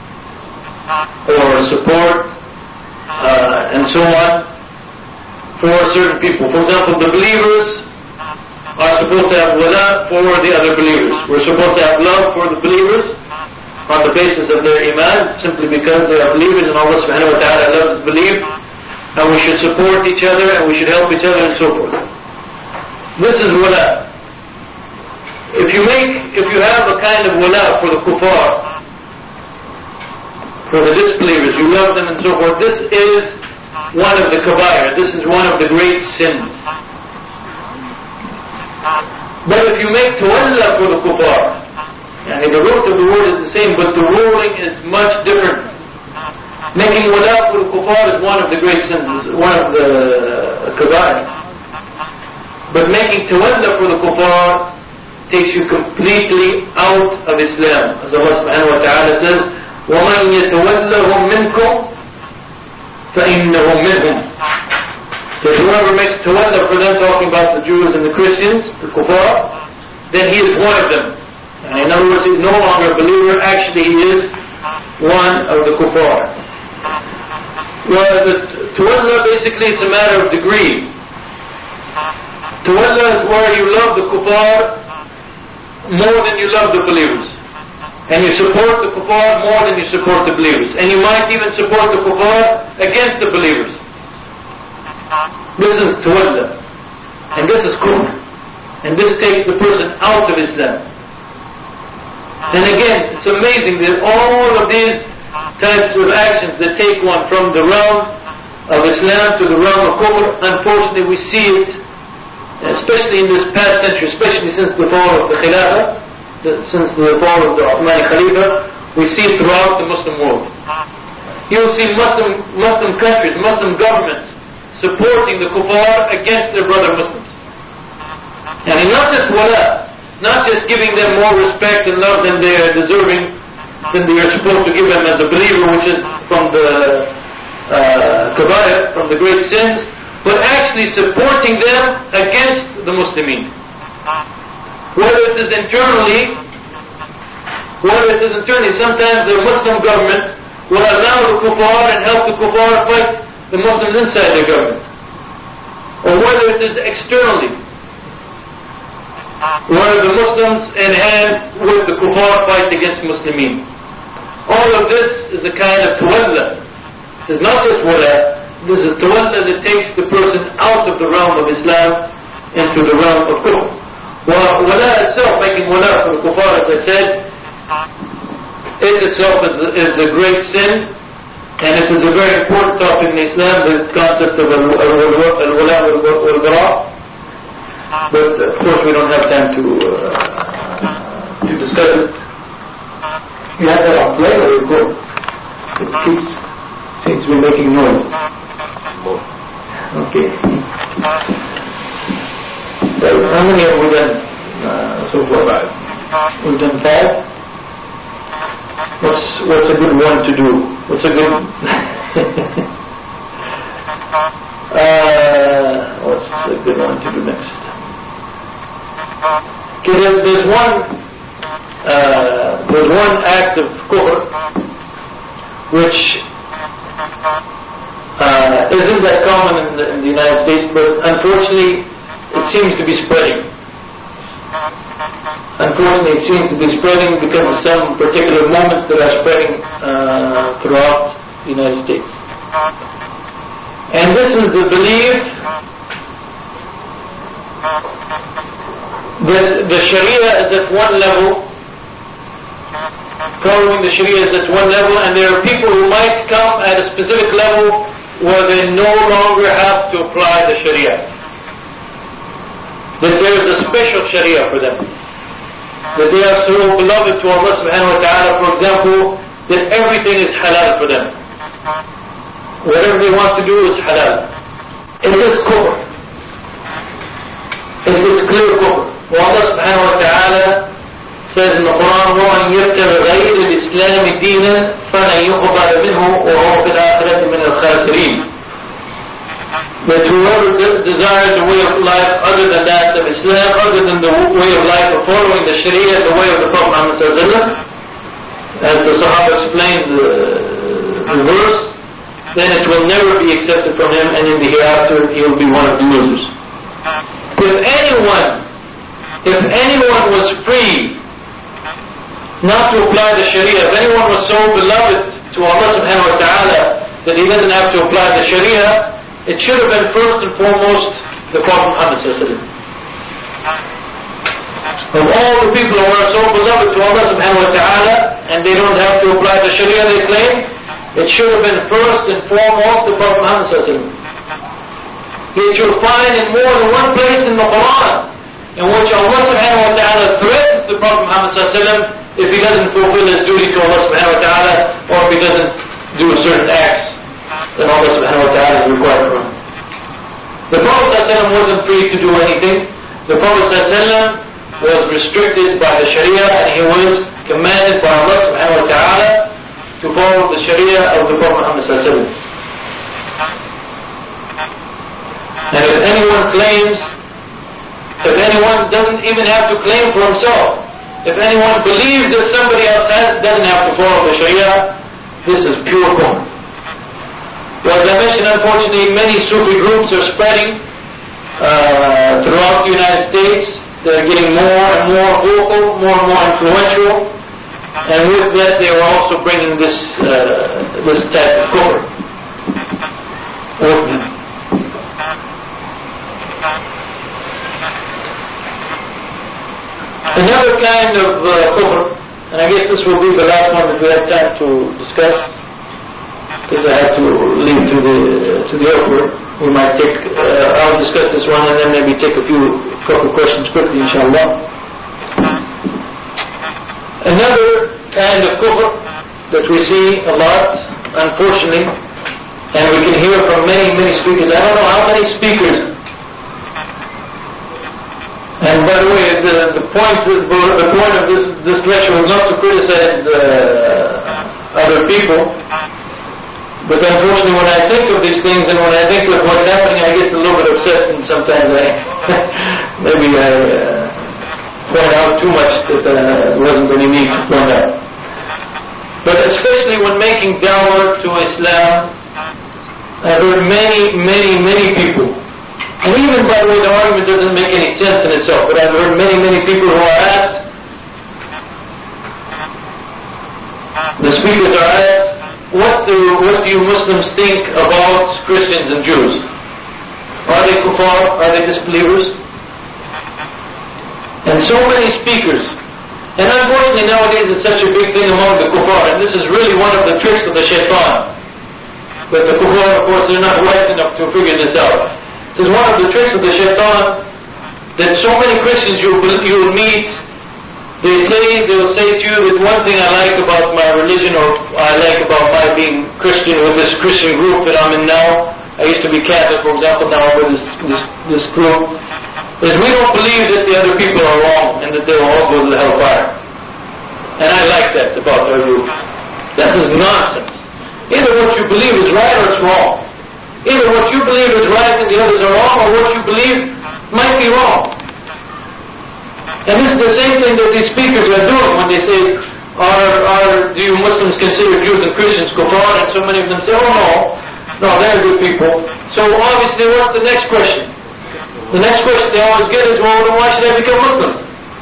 or support uh, and so on for certain people. For example, the believers are supposed to have wala for the other believers. We're supposed to have love for the believers on the basis of their iman, simply because they are believers and Allah subhanahu wa ta'ala loves belief, and we should support each other and we should help each other and so forth. This is wala. If you make, if you have a kind of wala for the kuffar, for the disbelievers, you love them and so forth, this is one of the kabair, this is one of the great sins. But if you make tawalla for the kuffar, and the root of the word is the same, but the ruling is much different. Making wala for the kuffar is one of the great sins, is one of the kabair. But making tawalla for the kuffar takes you completely out of Islam. As Allah subhanahu wa ta'ala says, وَمَنْ يَتَوَلَّهُمْ مِنْكُمْ فَإِنَّهُمْ مِنْهُمْ. So whoever makes tawalla for them, talking about the Jews and the Christians, the kuffar, then he is one of them. And in other words, he is no longer a believer, actually he is one of the kuffar. Well, the tawalla, basically it's a matter of degree. Tawalla is where you love the kuffar more than you love the believers. And you support the kuffar more than you support the believers. And you might even support the kuffar against the believers. This is tawalla. And this is kufr. And this takes the person out of Islam. And again, it's amazing that all of these types of actions that take one from the realm of Islam to the realm of kufr, unfortunately we see it, especially in this past century, especially since the fall of the Khilafah, since the fall of the Uthmani Khalifa, we see it throughout the Muslim world. You will see Muslim, Muslim countries, Muslim governments supporting the kuffar against their brother Muslims. And not just wala, not just giving them more respect and love than they are deserving, than they are supposed to give them as a believer, which is from the uh, kabair, from the great sins, but actually supporting them against the Muslimin. Whether it is internally, whether it is internally, sometimes the Muslim government will allow the kuffar and help the kuffar fight the Muslims inside their government. Or whether it is externally, where the Muslims in hand with the kuffar fight against Muslimin. All of this is a kind of tawalla. It is not just wala, this is tawalla that takes the person out of the realm of Islam into the realm of kufr. Well, wala itself, making wala for the kuffar, as I said, it itself is, is a great sin, and it is a very important topic in Islam, the concept of al-wala wal-bara. But of course we don't have time to uh, to discuss it. You have that on play or record? It keeps seems to be making noise. Okay. So how many have we done uh, so far? Five. We've done five. What's what's a good one to do? What's a good? uh, what's a good one to do next? Okay, there's, there's one uh, there's one act of kufr which uh, isn't that common in the, in the United States, but unfortunately it seems to be spreading. Unfortunately it seems to be spreading because of some particular moments that are spreading uh, throughout the United States. And this is the belief that the Sharia is at one level, following the Sharia is at one level, and there are people who might come at a specific level where they no longer have to apply the Sharia. That there is a special Sharia for them. That they are so beloved to Allah subhanahu wa ta'ala, for example, that everything is halal for them. Whatever they want to do is halal. It is kufr. It is clear kufr. Allah subhanahu wa ta'ala says in the Quran, وَمَنْ يَبْتَغِ غَيْرَ الْإِسْلَامِ دِينًا فَلَنْ يُقْبَلَ مِنْهُ وَهُوَ فِي الْآخِرَةِ مِنَ الْخَاسِرِينَ. That whoever de- desires a way of life other than that of Islam, other than the way of life of following the Sharia, the way of the Prophet Muhammad sallallahu alaihi wasallam, as the Sahaba explained the, the verse, then it will never be accepted from him, and in the hereafter he will be one of the losers. If anyone, if anyone was free not to apply the Sharia, if anyone was so beloved to Allah subhanahu wa ta'ala that he doesn't have to apply the Sharia, it should have been first and foremost the Prophet Muhammad sallallahu alaihi wasallam. Of all the people who are so beloved to Allah subhanahu wa ta'ala and they don't have to apply the Sharia they claim, it should have been first and foremost the Prophet Muhammad sallallahu alaihi wasallam. Yet you'll find in more than one place in the Quran in which Allah subhanahu wa ta'ala threatens the Prophet Muhammad sallallahu alaihi wasallam if he doesn't fulfill his duty to Allah subhanahu wa ta'ala, or if he doesn't do certain acts that Allah subhanahu wa ta'ala is required from him. The Prophet sallallahu alaihi wasallam wasn't free to do anything. The Prophet sallallahu alaihi wasallam was restricted by the Sharia, and he was commanded by Allah subhanahu wa ta'ala to follow the Sharia of the Prophet Muhammad sallallahu alaihi wasallam. And if anyone claims, if anyone doesn't even have to claim for himself, if anyone believes that somebody else has, doesn't have to follow the Sharia, this is pure kufr. Well, as I mentioned, unfortunately, many Sufi groups are spreading uh, throughout States. They're getting more and more vocal, more and more influential, and with that they were also bringing this uh, this type of kufr with them. Another kind of uh, kufr, and I guess this will be the last one that we have time to discuss, because I have to leave to the to the airport. We might take, uh, I'll discuss this one and then maybe take a few couple questions quickly, inshallah. Another kind of kufr that we see a lot, unfortunately, and we can hear from many, many speakers. I don't know how many speakers. And by the way, the, the point the point of this, this lecture was not to criticize uh, other people. But unfortunately, when I think of these things and when I think of what's happening, I get a little bit upset, and sometimes I maybe I uh, point out too much that uh, wasn't any need to point out. But especially when making da'wah to Islam, I've heard many, many, many people, and even by the way, the argument doesn't make any sense in itself, but I've heard many, many people who are asked, the speakers are asked, What do, what do you Muslims think about Christians and Jews? Are they kuffar? Are they disbelievers? And so many speakers. And unfortunately nowadays it's such a big thing among the kuffar, and this is really one of the tricks of the shaitan. But the kuffar, of course, they're not wise enough to figure this out. This is one of the tricks of the shaitan, that so many Christians you you will meet, They say, they'll say to you that one thing I like about my religion, or I like about my being Christian with this Christian group that I'm in now, I used to be Catholic, for example, now with this, this, this group, is we don't believe that the other people are wrong and that they will all go to the hellfire. And I like that about our group. That is nonsense. Either what you believe is right or it's wrong. Either what you believe is right and the others are wrong, or what you believe might be wrong. And this is the same thing that these speakers are doing when they say, are, are, do you Muslims consider Jews and Christians kuffar? And so many of them say, oh no, no, they're good people. So obviously what's the next question? The next question they always get is, well, then why should I become Muslim?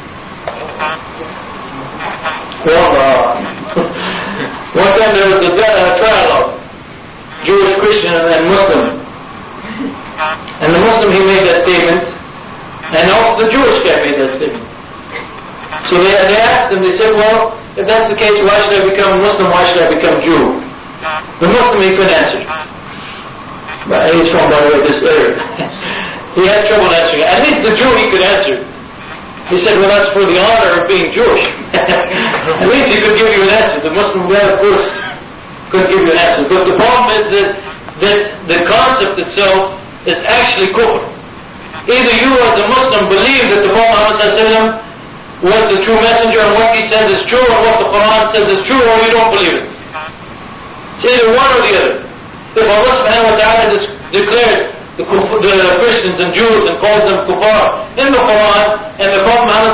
Well, uh, one time there was a uh, trialogue, Jewish, Christian, and Muslim. And the Muslim, he made that statement, and also the Jewish guy made that statement. So they, they asked him, they said, well, if that's the case, why should I become Muslim, why should I become Jew? The Muslim, he couldn't answer. But he's from, by the way, this area. He had trouble answering. At least the Jew, he could answer. He said, well, that's for the honor of being Jewish. At least he could give you an answer. The Muslim guy, of course, couldn't give you an answer. But the problem is that, that the concept itself is actually kufr. Either you as a Muslim believe that the Prophet Muhammad was the true messenger and what he says is true and what the Quran says is true, or you don't believe it. It's either one or the other. If Allah subhanahu wa ta'ala declared the, the Christians and Jews and calls them kuffar in the Quran, and the Prophet Muhammad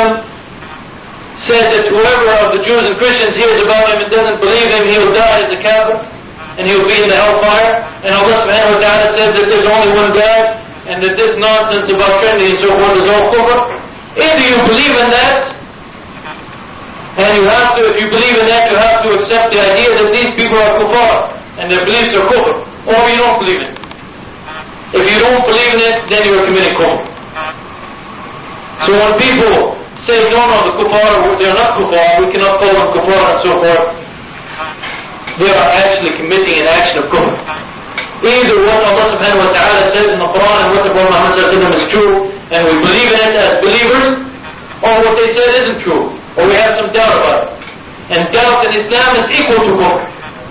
said that whoever of the Jews and Christians hears about him and doesn't believe him, he will die as a kafir and he will be in the hellfire, and Allah subhanahu wa ta'ala says that there's only one God and that this nonsense about Trinity and so forth is all kufr. Either you believe in that, and you have to, if you believe in that, you have to accept the idea that these people are kuffar and their beliefs are kufr, or you don't believe in it. If you don't believe in it, then you are committing kufr. So when people say, no, no, the kuffar, they're not kuffar, we cannot call them kuffar and so forth, they are actually committing an action of kufr. Either what Allah subhanahu wa ta'ala says in the Quran and what the Prophet Muhammad is true, and we believe in it as believers, or what they said isn't true, or we have some doubt about it. And doubt in Islam is equal to kufr.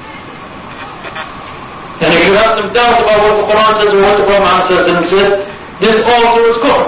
And if you have some doubt about what the Quran says or what the Prophet Muhammad said, this also is kufr.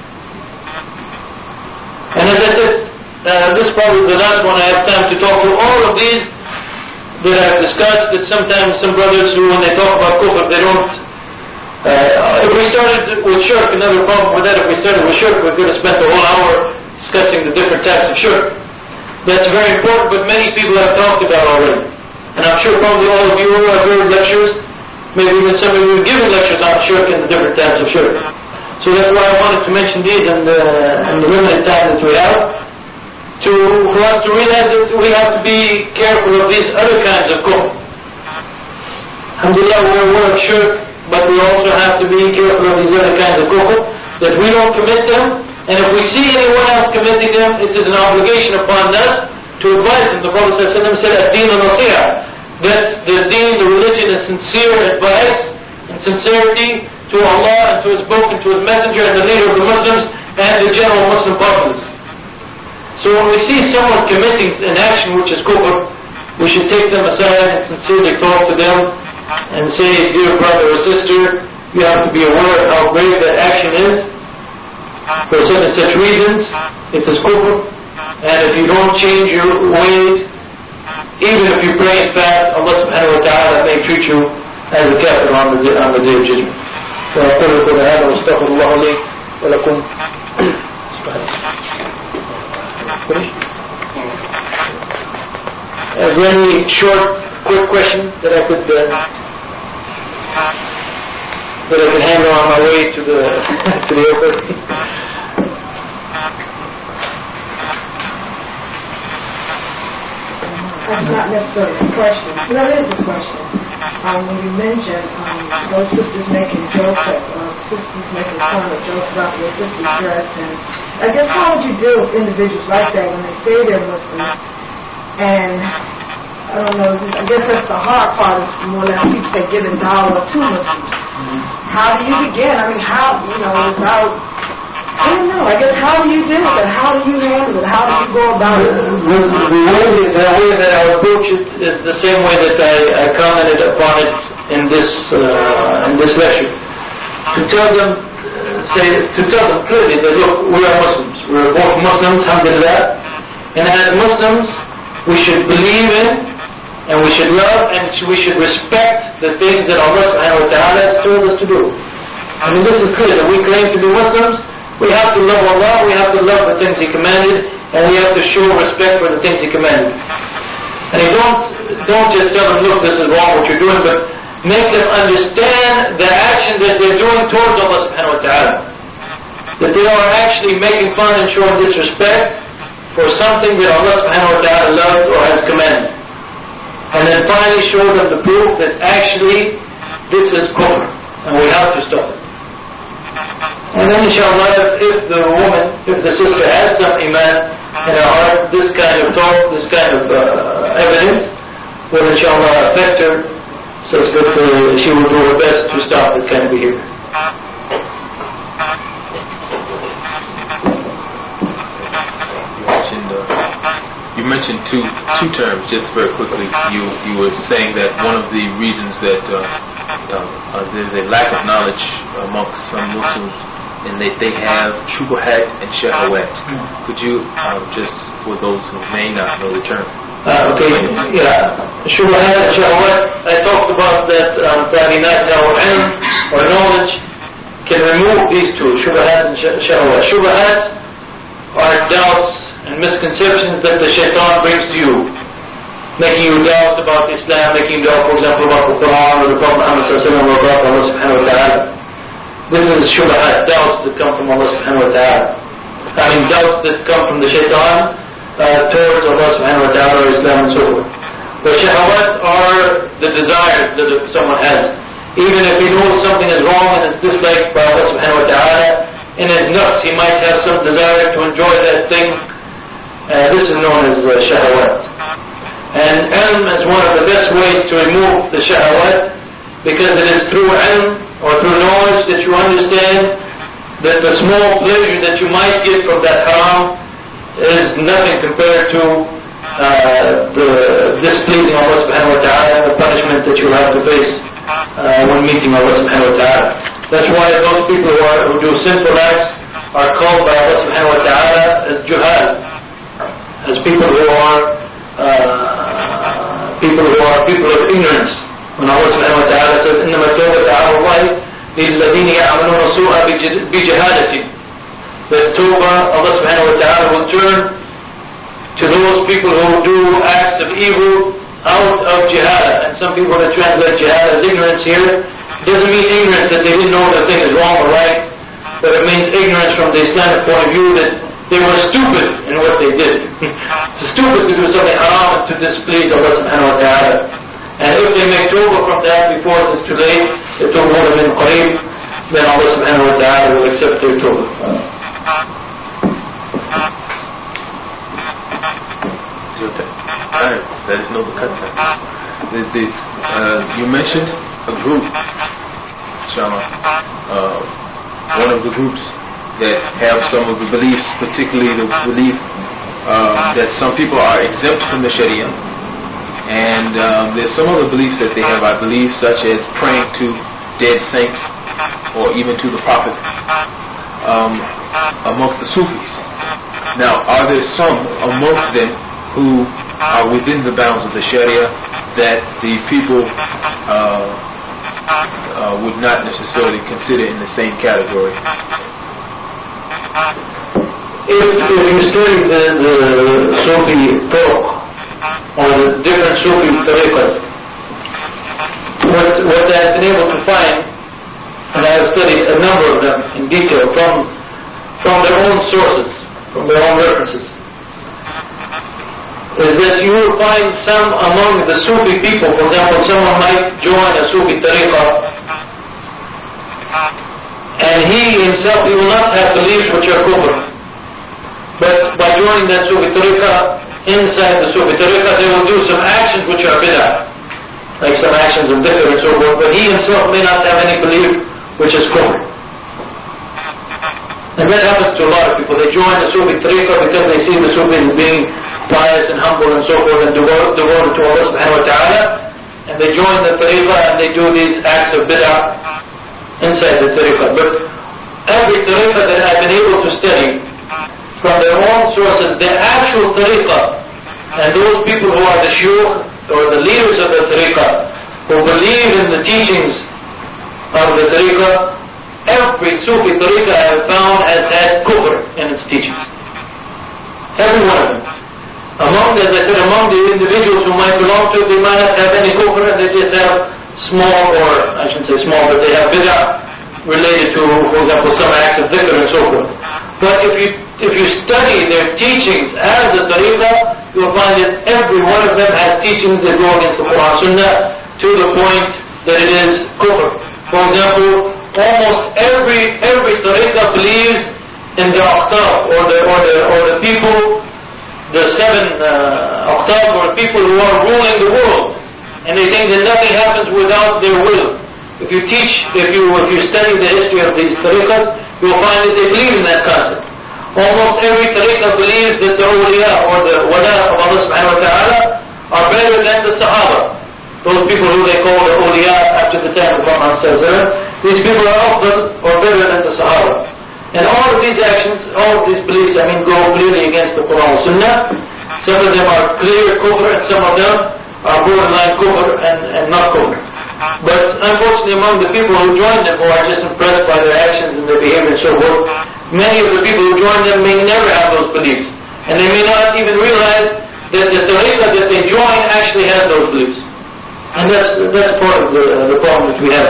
And as I said, uh, this is probably the last one I have time to talk to. All of these that I've discussed, that sometimes some brothers who, when they talk about kufr, they don't. Uh, if we started with shirk, another problem with that, if we started with shirk, we're going to spend the whole hour discussing the different types of shirk. That's very important, but many people have talked about already. And I'm sure probably all of you have heard lectures, maybe even some of you have given lectures on shirk and the different types of shirk. So that's why I wanted to mention these in the, in the limited time that we have, to, for us to realize that we have to be careful of these other kinds of kufr. Alhamdulillah, we're aware of shirk, but we also have to be careful of these other kinds of kufr, that we don't commit them, and if we see anyone else committing them, it is an obligation upon us to advise them. The Prophet ﷺ said, "Ad-deen al-nasiha," that the deen, the religion, is sincere advice and sincerity to Allah and to His Book and to His Messenger and the leader of the Muslims and the general Muslim populace. So when we see someone committing an action which is kufr, we should take them aside and sincerely talk to them and say, "Dear brother or sister, you have to be aware of how grave that action is. For such and such reasons, it is kufr, and if you don't change your ways, even if you pray and fast, Allah subhanahu wa ta'ala may treat you as a kafir on the, on the day of judgment." فأقول لكم هذا واستغفر الله لي ولكم. Is there any short, quick question that I could uh, that I can handle on my way to the to the airport?
That's not necessarily a question. That is a question. Um, when you mentioned um, those sisters making jokes, at, uh, sisters making fun of jokes about their sister's dress, and I guess how would you deal with individuals like that when they say they're Muslims? And I don't know. I guess that's the hard part. Is more or less people say giving dawah to Muslims. How do you begin? I mean, how you know without. I don't know. I guess how do you do it? How do you handle it? How do you go about it?
The, the, way, the way that I approach it is the same way that I, I commented upon it in this uh, in this lecture. To tell them, uh, say, to tell them clearly that look, we are Muslims. We are both Muslims, alhamdulillah. And as Muslims, we should believe in, and we should love, and we should respect the things that Allah subhanahu wa ta'ala has told us to do. I mean, this is clear that we claim to be Muslims. We have to love Allah, we have to love the things He commanded, and we have to show respect for the things He commanded. And you don't, don't just tell them, look, this is wrong what you're doing, but make them understand the actions that they're doing towards Allah subhanahu wa ta'ala. That they are actually making fun and showing disrespect for something that Allah subhanahu wa ta'ala loves or has commanded. And then finally show them the proof that actually this is kufr, and we have to stop it. And then inshallah, if, if the woman, if the sister has some iman in her heart, this kind of talk, this kind of uh, evidence will inshallah affect her, so it's good for, she will do her best to stop this kind of behavior.
You mentioned, uh, you mentioned two two terms just very quickly. You you were saying that one of the reasons that uh, uh, uh, there's a lack of knowledge amongst some Muslims, and they, they have shubuhat and shahawat. Could you um, just, for those who may not know the term?
Uh, okay, yeah. Shubuhat and shahawat, I talked about that ta'minat um, or ilm or knowledge can remove these two, shubuhat and shahawat. Shubuhat are doubts and misconceptions that the shaitan brings to you, making you doubt about Islam, making you doubt, for example, about the Quran or the Prophet Muhammad sallallahu alaihi wasallam or about Allah subhanahu wa ta'ala. This is shubahat, doubts that come from Allah subhanahu wa ta'ala. I mean, doubts that come from the shaitan uh, towards Allah subhanahu wa ta'ala or Islam and so forth. But shahawat are the desires that someone has. Even if he knows something is wrong and it's disliked by Allah subhanahu wa ta'ala, in his nafs he might have some desire to enjoy that thing. Uh, this is known as uh, shahawat. And ilm is one of the best ways to remove the shahawat, because it is through ilm or through knowledge that you understand that the small pleasure that you might get from that haram is nothing compared to uh, the displeasing Allah subhanahu wa ta'ala and the punishment that you have to face uh, when meeting Allah subhanahu wa ta'ala. That's why those people who, are, who do sinful acts are called by Allah subhanahu wa ta'ala as juhal, as people who are uh, people who are people of ignorance. When Allah subhanahu wa ta'ala says, إِنَّمَا التَّوْبَةُ عَلَى اللَّهِ لِلَّذِينَ يَعْمَلُونَ السُّوءَ بِجَهَالَةٍ. That tawbah, Allah subhanahu wa ta'ala will turn to those people who do acts of evil out of jihad. And some people that translate jihad as ignorance here, doesn't mean ignorance that they didn't know that thing is wrong or right, but it means ignorance from the Islamic point of view, that they were stupid in what they did. It's stupid to do something haram to displease Allah subhanahu wa ta'ala. And if they make tawbah from that before it's too late, the tawbah would have been qareeb, then Allah subhanahu wa ta'ala will accept their tawbah.
That is no kata. The, the, uh, you mentioned a group, Shama, uh, one of the groups that have some of the beliefs, particularly the belief uh, that some people are exempt from the Sharia, and um, there's some other beliefs that they have, I believe, such as praying to dead saints or even to the Prophet um, amongst the Sufis. Now, are there some amongst them who are within the bounds of the Sharia that the people uh, uh, would not necessarily consider in the same category?
If, if you study the, the Sufi talk or the different Sufi tariqas, what, what I've been able to find, and I have studied a number of them in detail from, from their own sources, from their own references, is that you will find some among the Sufi people, for example, someone might join a Sufi tariqah, and he himself, he will not have beliefs which are kufr. But by joining that Sufi tariqah, inside the Sufi tariqah, they will do some actions which are bid'ah, like some actions of dhikr and so forth, but he himself may not have any belief which is kufr. And that happens to a lot of people. They join the Sufi tariqah because they see the Sufis as being pious and humble and so forth and devoted, devoted to Allah subhanahu wa ta'ala, and they join the tariqah and they do these acts of bid'ah inside the tariqah. But every tariqah that I've been able to study from their own sources, the actual tariqah, and those people who are the shuyukh or the leaders of the tariqah, who believe in the teachings of the tariqah, every Sufi tariqah I have found has had kufr in its teachings. Every one of them. Among, as I said, among the individuals who might belong to it, they might not have any kufr, and they just have small, or I shouldn't say small, but they have bid'ah related to, for example, some acts of dhikr and so forth. But if you if you study their teachings as a tariqah, you'll find that every one of them has teachings that go against the Quran Sunnah to the point that it is kufr. For example, almost every every tariqah believes in the octave, or the or the or the people, the seven uh, octave, or people who are ruling the world, and they think that nothing happens without their will. If you teach, if you if you study the history of these tariqahs, you'll find that they believe in that concept. Almost every tariqah believes that the awliya or the wala of Allah subhanahu wa ta'ala are better than the sahaba. Those people who they call the awliya after the time of Muhammad sallallahu alaihi wasallam, these people are afdal or better than the sahaba. And all of these actions, all of these beliefs, I mean, go clearly against the Quran and Sunnah. Some of them are clear kufr and some of them are borderline kufr and, and not kufr. But unfortunately, among the people who join them, who are just impressed by their actions and their behavior and so forth, many of the people who join them may never have those beliefs. And they may not even realize that the tariqah that they join actually has those beliefs. And that's, that's part of the, uh, the problem that we have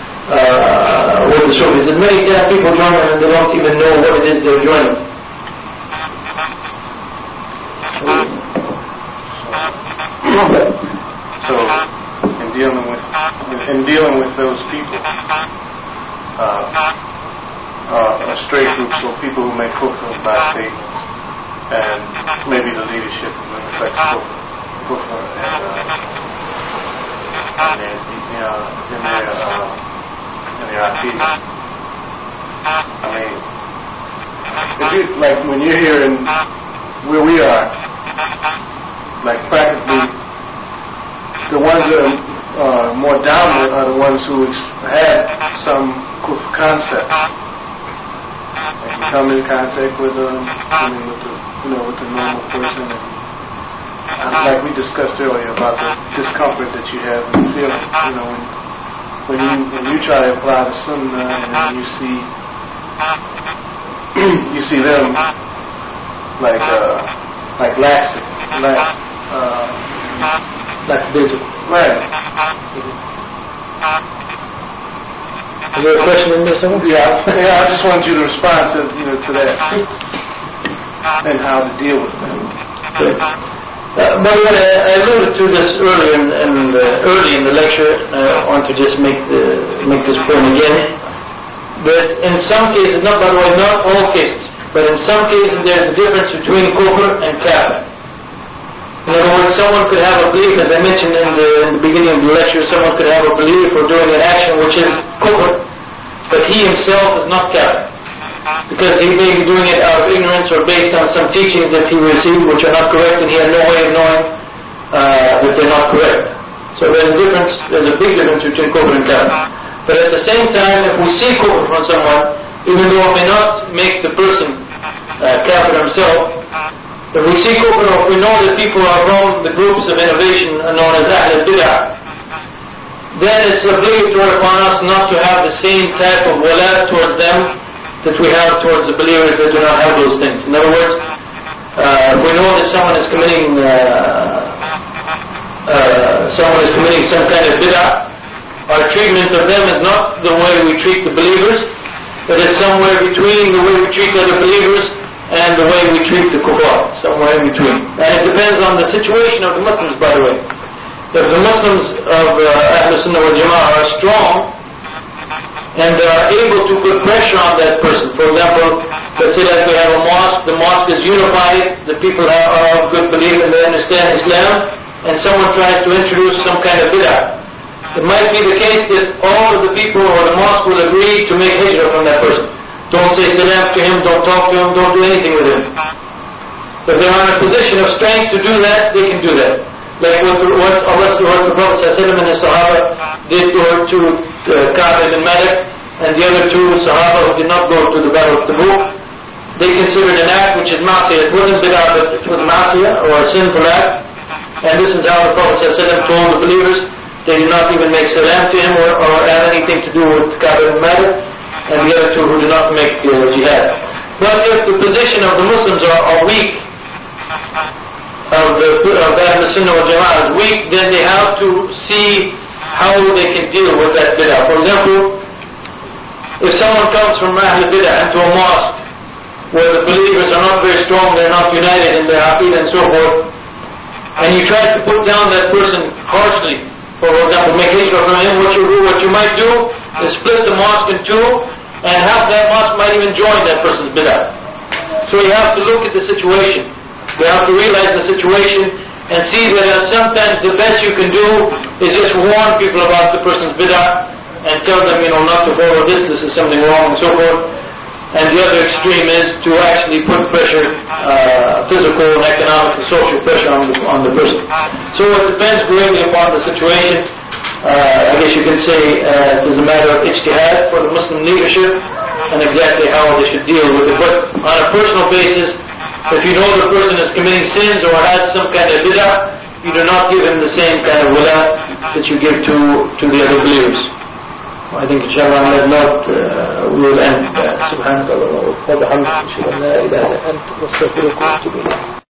uh, with the Sufis. That many times people join them and they don't even know what it is they're joining.
So, in dealing with in dealing with those people, uh, uh, a stray group, so people who make kufr by statements, and maybe the leadership who reflects kufr and uh, in their you know, in their uh, in their aqidah. I mean, if you like when you're here in where we are, like practically. The ones that are uh, more dominant are the ones who had some concept. And you come in contact with them, I mean, with the, you know, with the normal person. And, and like we discussed earlier about the discomfort that you have when you feel, you know, when, when you when you try to apply the Sunnah and then you see you see them like uh, like laxing, like. Uh,
That's basic.
Right.
Is there a question in there somewhere?
Yeah, yeah, I just wanted you to respond to, you know, to that and how to deal with that.
Good. Uh, by the way, I alluded to this earlier in, in the, early in the lecture. I want to just make the make this point again. But in some cases, not by the way, not all cases, but in some cases there's a difference between kufr and kafir. In other words, someone could have a belief, as I mentioned in the, in the beginning of the lecture, someone could have a belief or doing an action which is kufr, but he himself is not kafir. Because he may be doing it out of ignorance or based on some teachings that he received which are not correct, and he had no way of knowing uh, that they're not correct. So there's a difference, there's a big difference between kufr and kafir. But at the same time, if we see kufr from someone, even though it may not make the person uh, kafir himself, if we see kufr, or if we know that people are from the groups of innovation known as Ahl al-Bid'ah, then it's obligatory upon us not to have the same type of wala towards them that we have towards the believers that do not have those things. In other words, uh, we know that someone is committing uh, uh, someone is committing some kind of bid'ah. Our treatment of them is not the way we treat the believers, but it's somewhere between the way we treat other believers and the way we treat the kuffar, somewhere in between. And it depends on the situation of the Muslims, by the way. If the Muslims of uh, Ahl Sunnah wal Jama'ah are strong, and they are able to put pressure on that person. For example, let's say that we have a mosque, the mosque is unified, the people are, are of good belief and they understand Islam, and someone tries to introduce some kind of bid'ah. It might be the case that all of the people or the mosque will agree to make hijrah from that person. Don't say salam to him, don't talk to him, don't do anything with him. If they are in a position of strength to do that, they can do that. Like what, what Allah what the Prophet ﷺ and the Sahaba did to, to uh, Ka'b ibn Malik and the other two Sahaba who did not go to the Battle of Tabuk. They considered an act which is ma'asiyah. It wasn't bid'ah, but it was ma'asiyah or a sinful act. And this is how the Prophet ﷺ told the believers. They did not even make salam to him or, or have anything to do with Ka'b ibn Malik and the other two who did not make uh, jihad. But if the position of the Muslims are, are weak, of the of Ahl Sunnah wal Jama'ah is weak, then they have to see how they can deal with that bid'ah. For example, if someone comes from Ahl Bid'ah into a mosque where the believers are not very strong, they're not united in their aqeedah and so forth, and you try to put down that person harshly, for example, make hijrah from him, what you do, what you might do is split the mosque in two, and half that mosque might even join that person's bid'ah. So you have to look at the situation. You have to realize the situation and see that sometimes the best you can do is just warn people about the person's bid'ah and tell them, you know, not to follow this, this is something wrong and so forth. And the other extreme is to actually put pressure, uh, physical and economic and social pressure on the, on the person. So it depends greatly upon the situation. Uh, I guess you can say uh, it is a matter of ijtihad for the Muslim leadership and exactly how they should deal with it. But on a personal basis, if you know the person is committing sins or has some kind of bid'ah, you do not give him the same kind of wala that you give to, to the other believers. I think inshallah on that note uh, we will end. Subhanakallah wa bihamdika, ashhadu an la ilaha illa anta, astaghfiruka wa atubu ilayk.